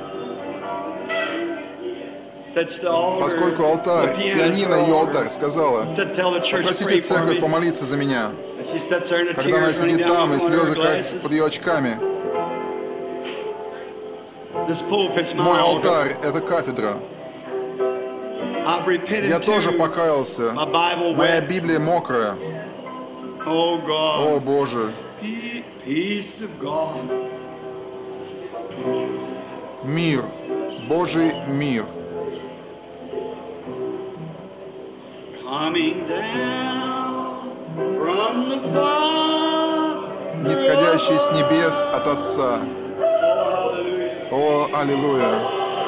Поскольку алтарь, пианино ее алтарь, сказала: попросите церковь помолиться за меня. Когда она сидит там, и слезы катятся под ее очками. Мой алтарь — это кафедра. Я тоже покаялся. Моя Библия мокрая. О, Боже. Мир. Божий мир. Нисходящий с небес от Отца. О, аллилуйя!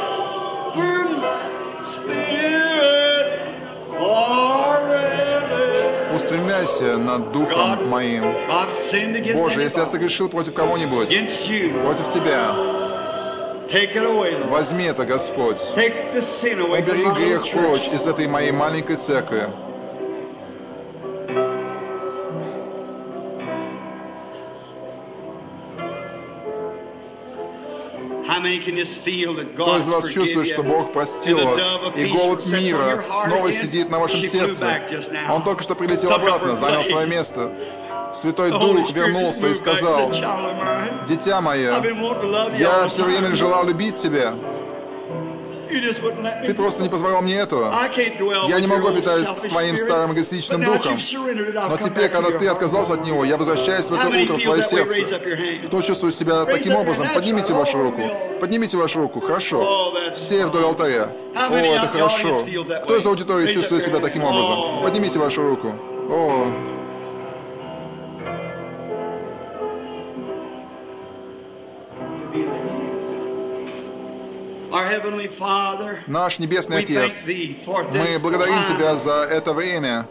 Устремляйся над Духом моим. Боже, если я согрешил против кого-нибудь, против Тебя, возьми это, Господь. Убери грех прочь из этой моей маленькой церкви. Кто из вас чувствует, что Бог простил вас, и голубь мира снова сидит на вашем сердце? Он только что прилетел обратно, занял свое место. Святой Дух вернулся и сказал: «Дитя мое, я все время желал любить тебя, Ты просто не позволял мне этого. Я не могу обитать с твоим старым эгоистичным духом. Но теперь, когда ты отказался от него, я возвращаюсь в это утро в твое сердце. Кто чувствует себя таким образом? Поднимите вашу руку. Поднимите вашу руку. Хорошо. Все вдоль алтаря. О, это хорошо. Кто из аудитории чувствует себя таким образом? Поднимите вашу руку. О. Наш Небесный Отец, мы благодарим Тебя за это время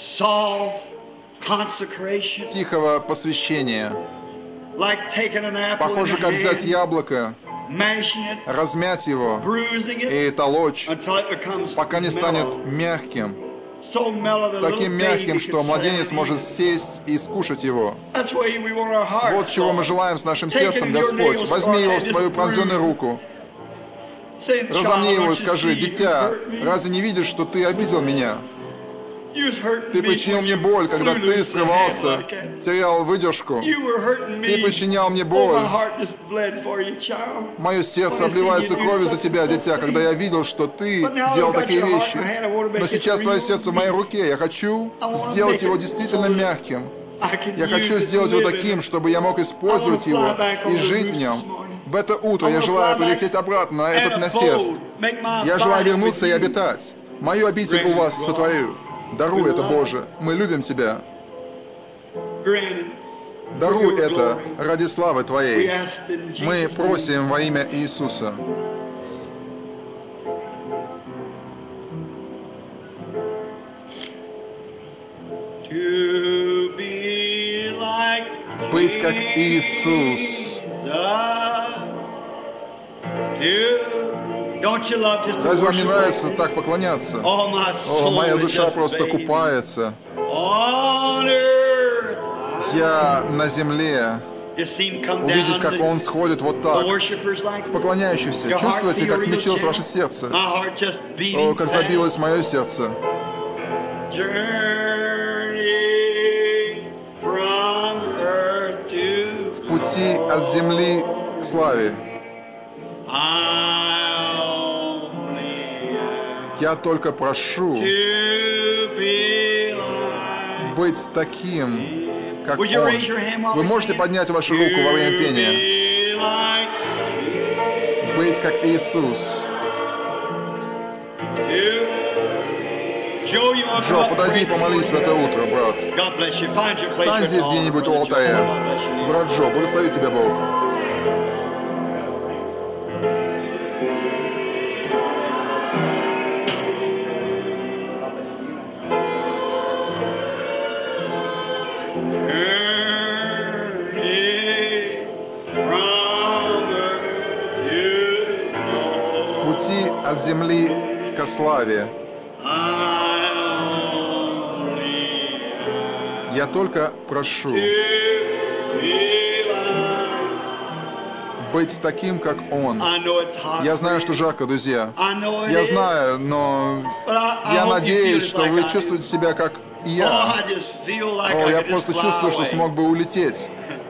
тихого посвящения. Похоже, как взять яблоко, размять его и толочь, пока не станет мягким. Таким мягким, что младенец может сесть и скушать его. Вот чего мы желаем с нашим сердцем, Господь. Возьми его в свою пронзенную руку. Разомни его и скажи: «Дитя, разве не видишь, что ты обидел меня? Ты причинил мне боль, когда ты срывался, терял выдержку. Ты причинял мне боль. Мое сердце обливается кровью за тебя, дитя, когда я видел, что ты делал такие вещи. Но сейчас твое сердце в моей руке. Я хочу сделать его действительно мягким. Я хочу сделать его таким, чтобы я мог использовать его и жить в нем. В это утро я желаю прилететь обратно на этот насест. Я желаю вернуться и обитать. Мою обитель у вас сотворю. Даруй это, Боже. Мы любим Тебя. Даруй это ради славы Твоей. Мы просим во имя Иисуса. Быть как Иисус. Разве вам не нравится так поклоняться? О, моя душа просто купается. Я на земле. Увидеть, как Он сходит вот так, в поклоняющихся. Чувствуете, как смягчилось ваше сердце? О, как забилось мое сердце. В пути от земли к славе. Я только прошу быть таким, как Он. Вы можете поднять вашу руку во время пения? Быть как Иисус. Джо, подойди и помолись в это утро, брат. Встань здесь где-нибудь у алтаря. Брат Джо, благослови тебя Бог. От земли ко славе. Я только прошу быть таким, как Он. Я знаю, что жарко, друзья. Я знаю, но я надеюсь, что вы чувствуете себя, как и я. О, я просто чувствую, что смог бы улететь.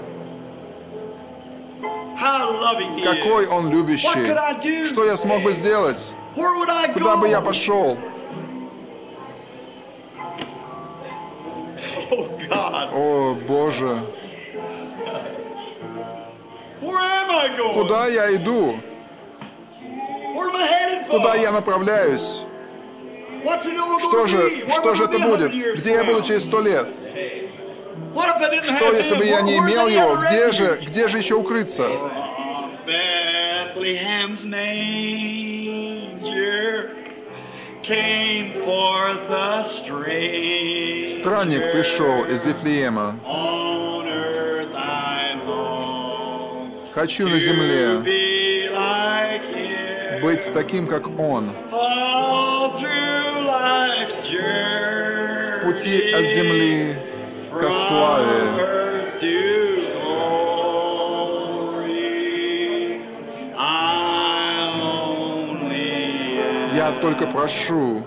Какой Он любящий! Что я смог бы сделать? Куда бы я пошел? О, Боже! Куда я иду? Куда я направляюсь? Что же, что же это будет? Где я буду через сто лет? Что, если бы я не имел его? Где же, где же еще укрыться? Странник пришел из Вифлеема. Хочу на земле быть таким, как Он. В пути от земли ко славе. Я только прошу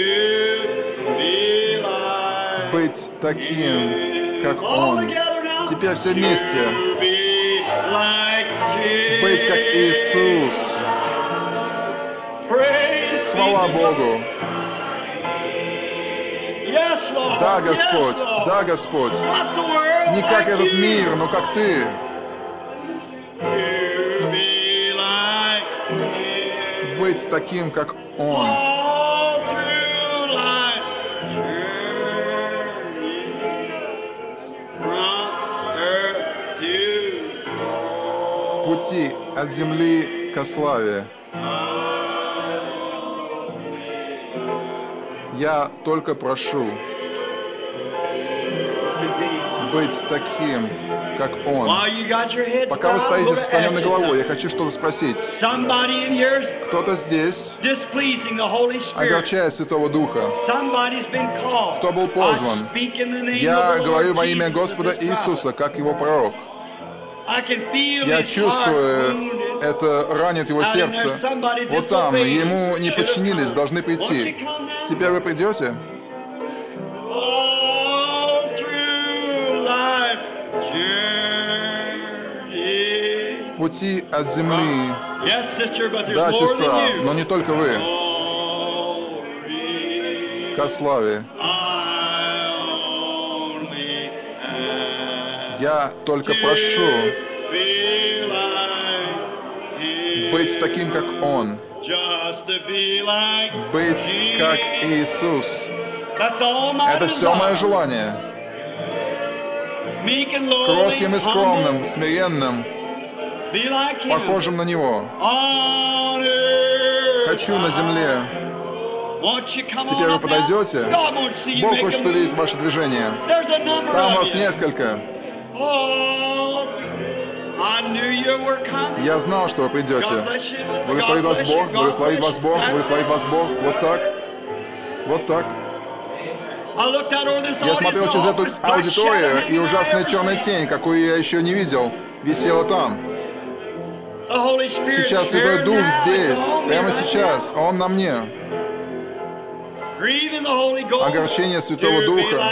быть таким, как Он. Теперь все вместе. Быть как Иисус. Хвала Богу. Да, Господь, да, Господь. Не как этот мир, но как Ты. Быть таким, как Он. В пути от земли ко славе. Я только прошу быть таким, как Он. Пока вы стоите со склоненной головой, я хочу что-то спросить. Кто-то здесь огорчает Святого Духа. Кто был позван? Я говорю во имя Господа Иисуса, как Его пророк. Я чувствую, это ранит его сердце. Вот там, ему не подчинились, должны прийти. Теперь вы придете? В пути от земли. Да, сестра, но не только вы. Ко славе. Я только прошу быть таким, как Он. Быть как Иисус. Это все мое желание. Кротким и скромным, смиренным, похожим на Него. Хочу на земле. Теперь вы подойдете? Бог хочет увидеть ваше движение. Там вас несколько. Я знал, что вы придете. Благословит вас Бог, благословит вас Бог, благословит вас Бог. Вот так. Вот так. Я смотрел через эту аудиторию, и ужасная черная тень, какую я еще не видел, висела там. Сейчас Святой Дух здесь, прямо сейчас, Он на мне. Огорчение Святого Духа.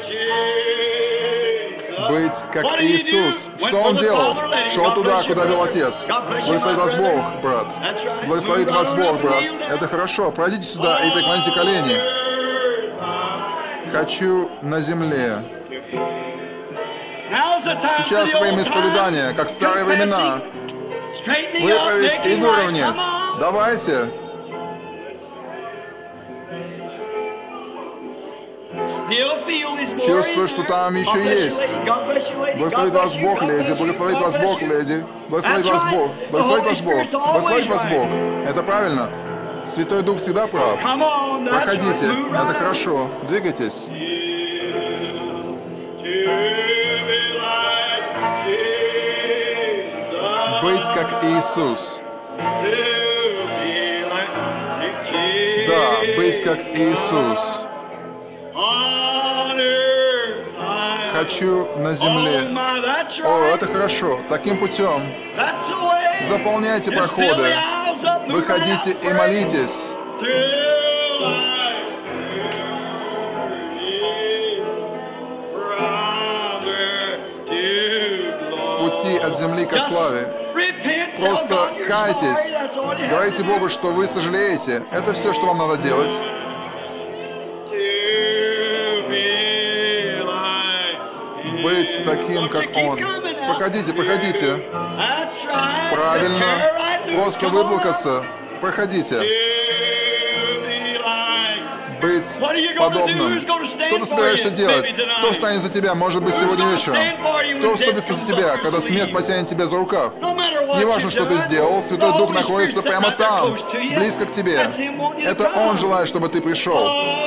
Быть как Иисус. Что Он делал? Шел туда, куда вел Отец. Благословит вас Бог, брат. Благословит вас Бог, брат. Это хорошо. Пройдите сюда и преклоните колени. Хочу на земле. Сейчас время исповедания, как в старые времена. Выправить и выровнять. Давайте. Чувствую, что там еще есть. Благословит вас Бог, леди. Благословит вас Бог, леди. Благословит вас Бог. Благословит вас Бог. Благословит вас Бог. Это правильно. Святой Дух всегда прав. Проходите. Это хорошо. Двигайтесь. Быть как Иисус. Да, быть как Иисус. Хочу на земле. О, это хорошо. Таким путем. Заполняйте проходы. Выходите и молитесь. В пути от земли ко славе. Просто кайтесь. Говорите Богу, что вы сожалеете. Это все, что вам надо делать. Быть таким, как Он. Проходите, проходите. Правильно. Просто выплакаться. Проходите. Быть подобным. Что ты собираешься делать? Кто встанет за тебя, может быть, сегодня вечером? Кто вступится за тебя, когда смерть потянет тебя за рукав? Неважно, что ты сделал, Святой Дух находится прямо там, близко к тебе. Это Он желает, чтобы ты пришел.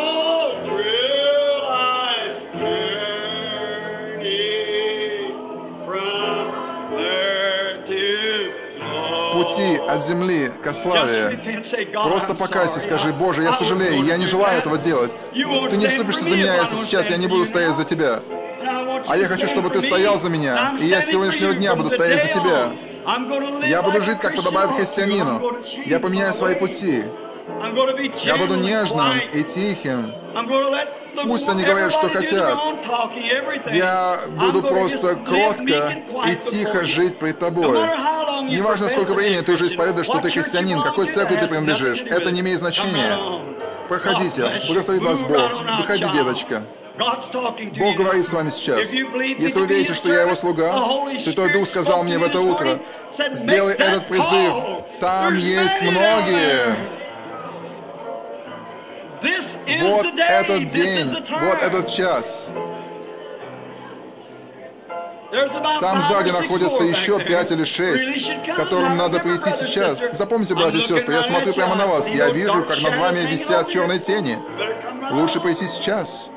Пути от земли ко славе. Просто покайся, скажи: Боже, я сожалею, я не желаю этого делать. Ты не вступишься за меня, если сейчас я не буду стоять за тебя. А я хочу, чтобы ты стоял за меня, и я с сегодняшнего дня буду стоять за тебя. Я буду жить, как подобает христианину. Я поменяю свои пути. Я буду нежным и тихим. Пусть они говорят, что хотят. Я буду просто кротко и тихо жить пред Тобой. Неважно, сколько времени ты уже исповедуешь, что ты христианин, какой церкви ты принадлежишь, это не имеет значения. Проходите, благословит вас Бог. Выходи, деточка. Бог говорит с вами сейчас. Если вы верите, что я Его слуга, Святой Дух сказал мне в это утро, сделай этот призыв. Там есть многие. Вот этот день, вот этот час. Там сзади находятся еще пять или шесть, которым надо прийти сейчас. Запомните, братья и сестры, я смотрю прямо на вас. Я вижу, как над вами висят черные тени. Лучше прийти сейчас.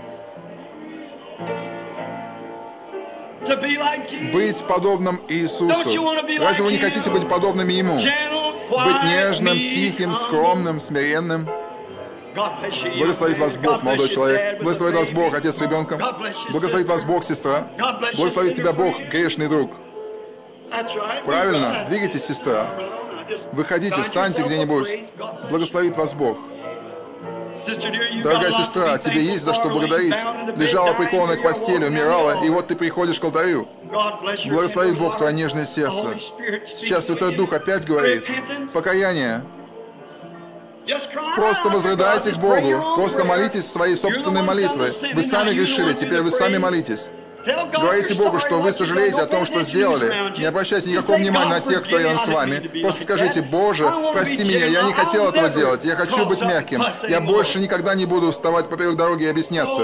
Быть подобным Иисусу. Разве вы не хотите быть подобными Ему? Быть нежным, тихим, скромным, смиренным. Благословит вас Бог, молодой человек. Благословит вас Бог, отец с ребенком. Благословит вас Бог, сестра. Благословит тебя Бог, грешный друг. Правильно. Двигайтесь, сестра. Выходите, встаньте где-нибудь. Благословит вас Бог. Дорогая сестра, тебе есть за что благодарить. Лежала прикованная к постели, умирала, и вот ты приходишь к алтарю. Благословит Бог твое нежное сердце. Сейчас Святой Дух опять говорит. Покаяние. Просто возрыдайте к Богу. Просто молитесь своей собственной молитвой. Вы сами грешили, теперь вы сами молитесь. Говорите Богу, что вы сожалеете о том, что сделали. Не обращайте никакого внимания на тех, кто рядом с вами. Просто скажите: Боже, прости меня, я не хотел этого делать. Я хочу быть мягким. Я больше никогда не буду вставать поперек дороги и объясняться.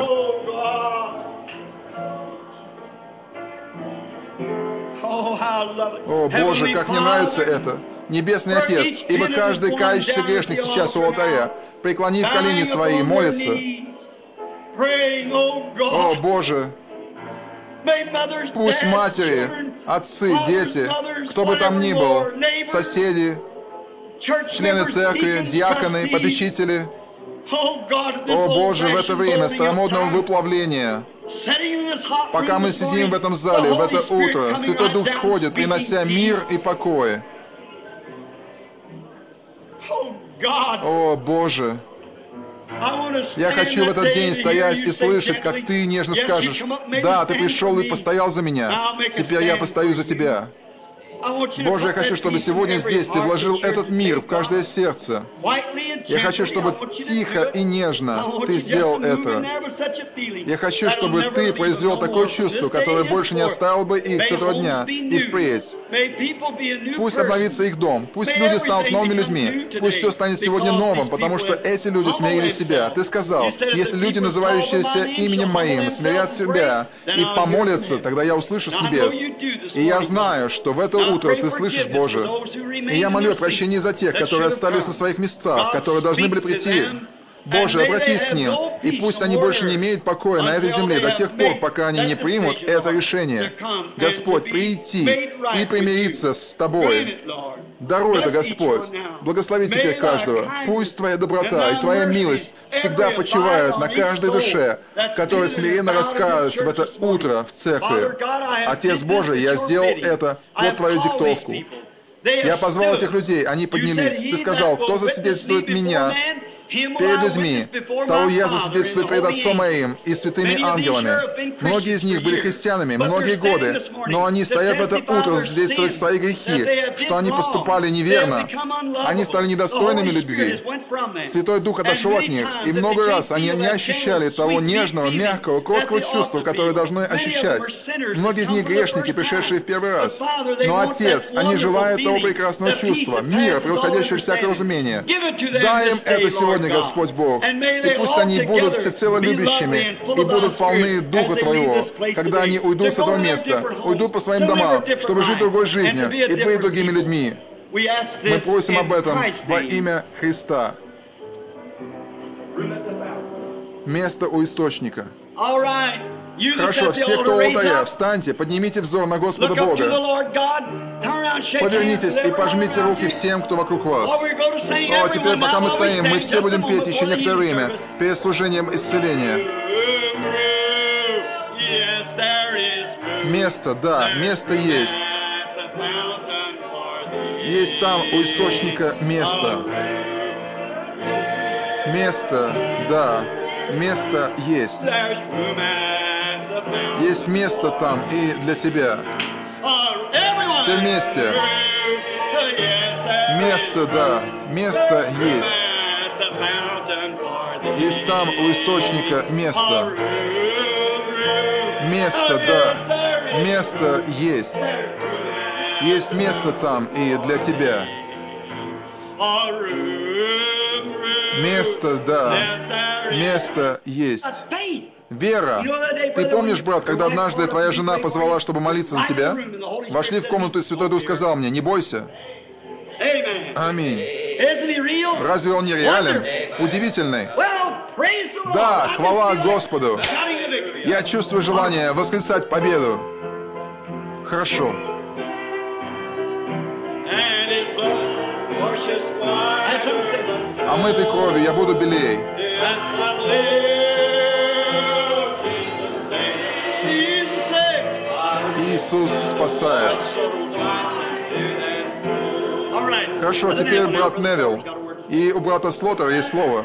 О, Боже, как мне нравится это. Небесный Отец, ибо каждый кающийся грешник сейчас у алтаря, преклонив колени свои, молится. О, Боже, пусть матери, отцы, дети, кто бы там ни был, соседи, члены церкви, диаконы, попечители, о, Боже, в это время старомодного выплавления, пока мы сидим в этом зале, в это утро, Святой Дух сходит, принося мир и покой. О, Боже! Я хочу в этот день стоять и слышать, как Ты нежно скажешь: «Да, Ты пришел и постоял за меня. Теперь я постою за Тебя». Боже, я хочу, чтобы сегодня здесь Ты вложил этот мир в каждое сердце. Я хочу, чтобы тихо и нежно Ты сделал это. Я хочу, чтобы Ты произвел такое чувство, которое больше не оставил бы их с этого дня и впредь. Пусть обновится их дом, пусть люди станут новыми людьми, пусть все станет сегодня новым, потому что эти люди смирили себя. Ты сказал: если люди, называющиеся именем Моим, смирят себя и помолятся, тогда я услышу с небес. И я знаю, что в это утро Ты слышишь, Боже. И я молю о прощении за тех, которые остались на своих местах, которые должны были прийти. Боже, обратись к ним, и пусть они больше не имеют покоя на этой земле до тех пор, пока они не примут это решение. Господь, прийти и примириться с Тобой. Даруй это, Господь. Благослови теперь каждого. Пусть Твоя доброта и Твоя милость всегда почивают на каждой душе, которая смиренно раскаялась в это утро в церкви. Отец Божий, я сделал это под Твою диктовку. Я позвал этих людей, они поднялись. Ты сказал: кто засвидетельствует меня перед людьми, того я засвидетельствую перед Отцом Моим и святыми ангелами. Многие из них были христианами многие годы, но они стоят в это утро засвидетельствовать свои грехи, что они поступали неверно. Они стали недостойными любви. Святой Дух отошел от них, и много раз они не ощущали того нежного, мягкого, кроткого чувства, которое должны ощущать. Многие из них грешники, пришедшие в первый раз. Но, Отец, они желают того прекрасного чувства, мира, превосходящего всякое разумение. Дай им это сегодня, Господь Бог, и пусть они будут всецело любящими и будут полны Духа Твоего, когда они уйдут с этого места, уйдут по своим домам, чтобы жить другой жизнью и быть другими людьми. Мы просим об этом во имя Христа. Место у источника. Хорошо, все, кто у алтаря, встаньте, поднимите взор на Господа Бога. Повернитесь и пожмите руки всем, кто вокруг вас. О, теперь, пока мы стоим, мы все будем петь еще некоторое время перед служением исцеления. Место, да, место есть. Есть там у источника место. Место, да, место есть. Есть место там и для тебя. Все вместе. место, да, место есть. Есть там у источника место. Место, да, место есть. Есть место там и для тебя. Место, да, место есть. Вера. Ты помнишь, брат, когда однажды твоя жена позвала, чтобы молиться за тебя? Вошли в комнату, и Святой Дух сказал мне: не бойся. Аминь. Разве он не реален? Удивительный. Да, хвала Господу. Я чувствую желание восклицать победу. Хорошо. Омытой кровью я буду белей. Иисус спасает. Хорошо, теперь брат Невилл. И у брата Слоттера есть слово.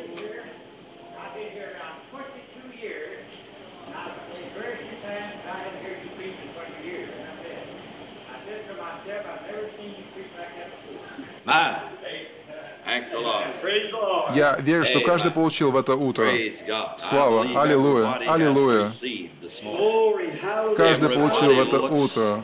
Я верю, что каждый получил в это утро. Слава! Аллилуйя! Аллилуйя! Каждый получил в это утро.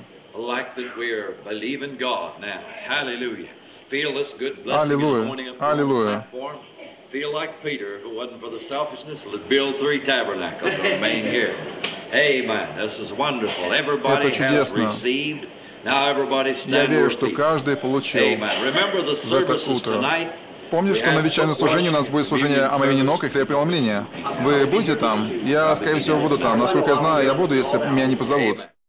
Аллилуйя! Аллилуйя! Feel like Peter, if it wasn't for the selfishness, would build three tabernacles and remain here. Amen. This is wonderful. Everybody has received. Now everybody stand. Я верю, что каждый получил в это утро. Помню, что на вечернем служении у нас будет служение омовения ног и хлебопреломления. Вы будете там? Я, скорее всего, буду там. Насколько я знаю, я буду, если меня не позовут.